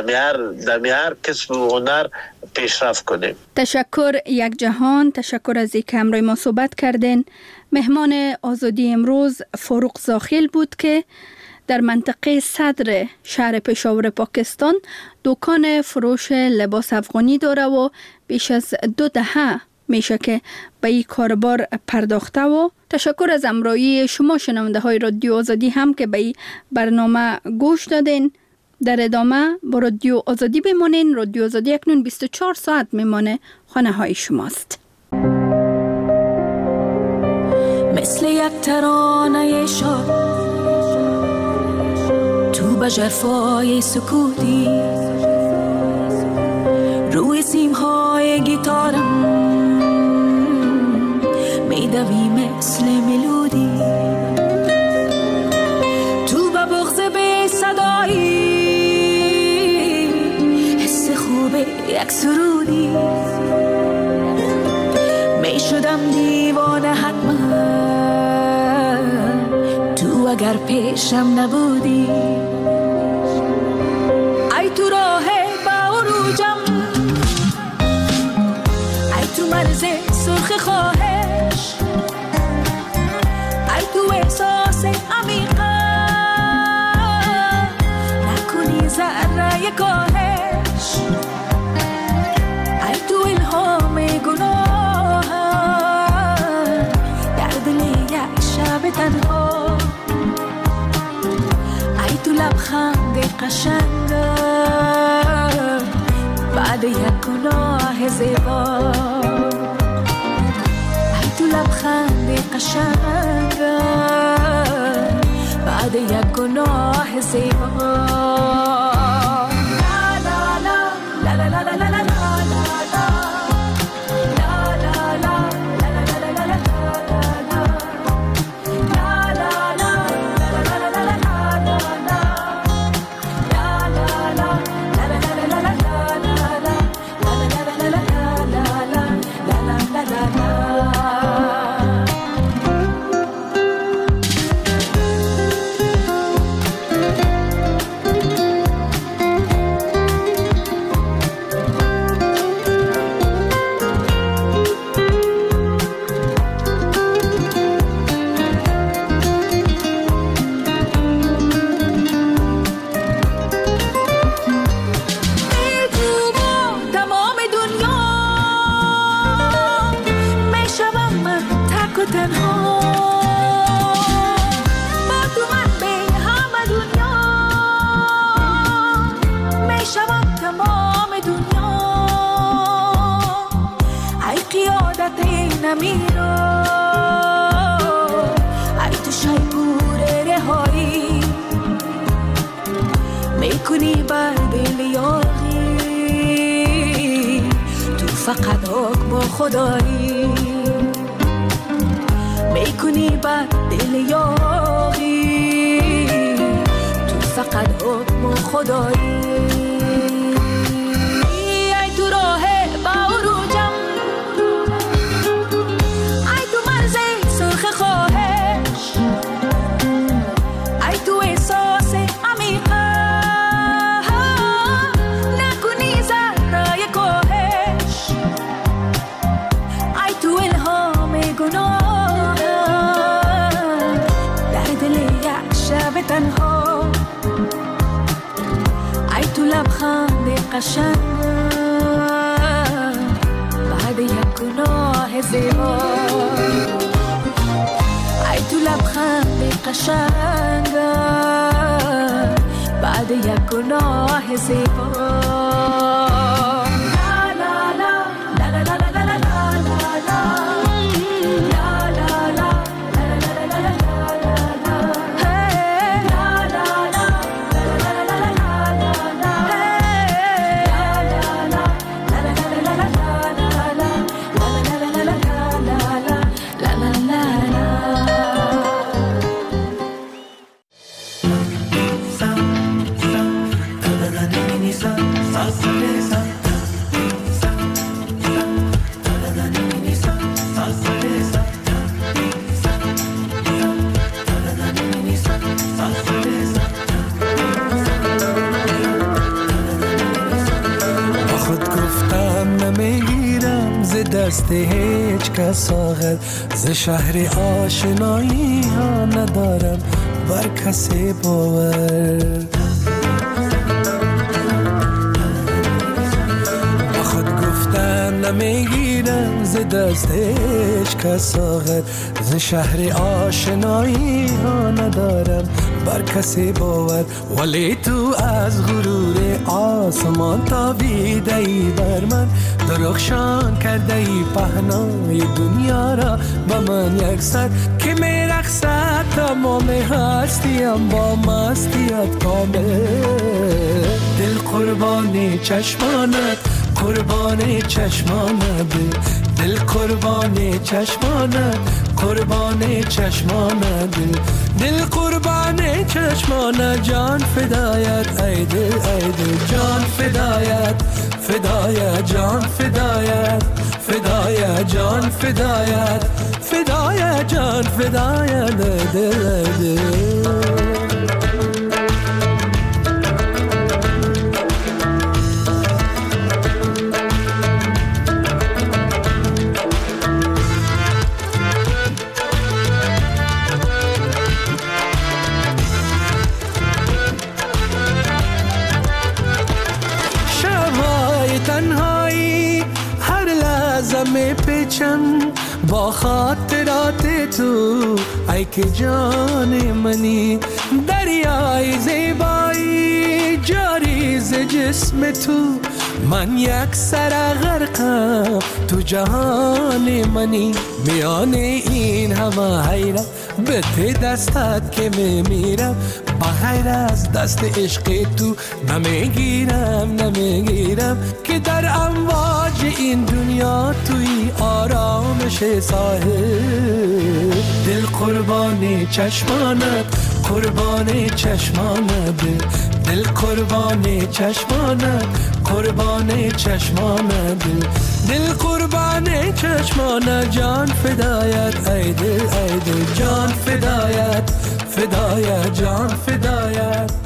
در هر کسب و هنر پیشرفت کنیم. تشکر یک جهان، تشکر از اینکه همراه ما صحبت کردین. مهمان آزادی امروز فاروق زاخیل بود که در منطقه صدر شهر پشاور پاکستان دکان فروش لباس افغانی داره و بیش از دو دهه میشه که به این کاربار پرداخته. و تشکر از همراهی شما شنونده های رادیو آزادی هم که به این برنامه گوش دادین. در ادامه با رادیو آزادی بمانین. رادیو آزادی اکنون بیست و چهار ساعت میمانه خانه های شماست. مثل یک ترانه شاد تو به جرفای سکوتی، روی سیمهای گیتارم میدوی مثل ملودی، تو به بغض به صدایی حس خوب یک سرودی، میشدم دیوانه حتما تو اگر پیشم نبودی. ای تو راه با عروجم، ای تو مرز سرخ خواهش، ای تو احساس ذره کاهش ای تو الهام گناه در دل یک شب تنها ای تو لبخند قشنگ بعد یک گناه زیبا ای تو لبخند قشنگ بعد یک گناه زیبا فقط حکم خدایی میکنی بر دل یاغی تو فقط حکم خدایی ای تو راه باروجم ای تو مرز سرخ خواهش ای تو احساس عمیقه نکنی ذره کاهش ای تو الهام گناه در دل یک شب تنها ای تو لبخند قشنگ بعد یک گناه زیبا ای تو لبخند قشنگ بعد یک گناه زیبا دست هیچ کس آخر ز شهر آشنایی ها ندارم بر کسی باور با خود گفتن نمیگیرم ز دست هیچ کس آخر ز شهر آشنایی ها ندارم بر کسی باور ولی تو از غرور آسمان تابیده ای بر من درخشان کرده ای پهنای دنیا را با من یک سر که می رقصد تمام هستیم با مستیت کامل دل قربانی چشمانت قربانی چشمانت دل قربانی چشمانت قربانی چشمانت دل قربانی چشمانت جان فدایت ای دل ای دل جان فدایت فدایت جان فدایت فدایت جان فدایت فدایت جان فدایت دل دل میپیچم با خاطرات تو، ای که جان منی دریای زیبایی جاری ز جسم تو. من یک سر غرقم تو جهان منی، میان این همه حیرت به ته دستت که میمیرم، بغیر از دست عشق تو نمیگیرم نمیگیرم که در امواج این دنیا توی آرامش ساحل. دل قربان چشمانت قربان چشمانت، دل قربان چشمانت قربان چشمانت، دل قربان چشمانت، جان فدایت ای دل ای دل، جان فدایت فدایت جان فدایت.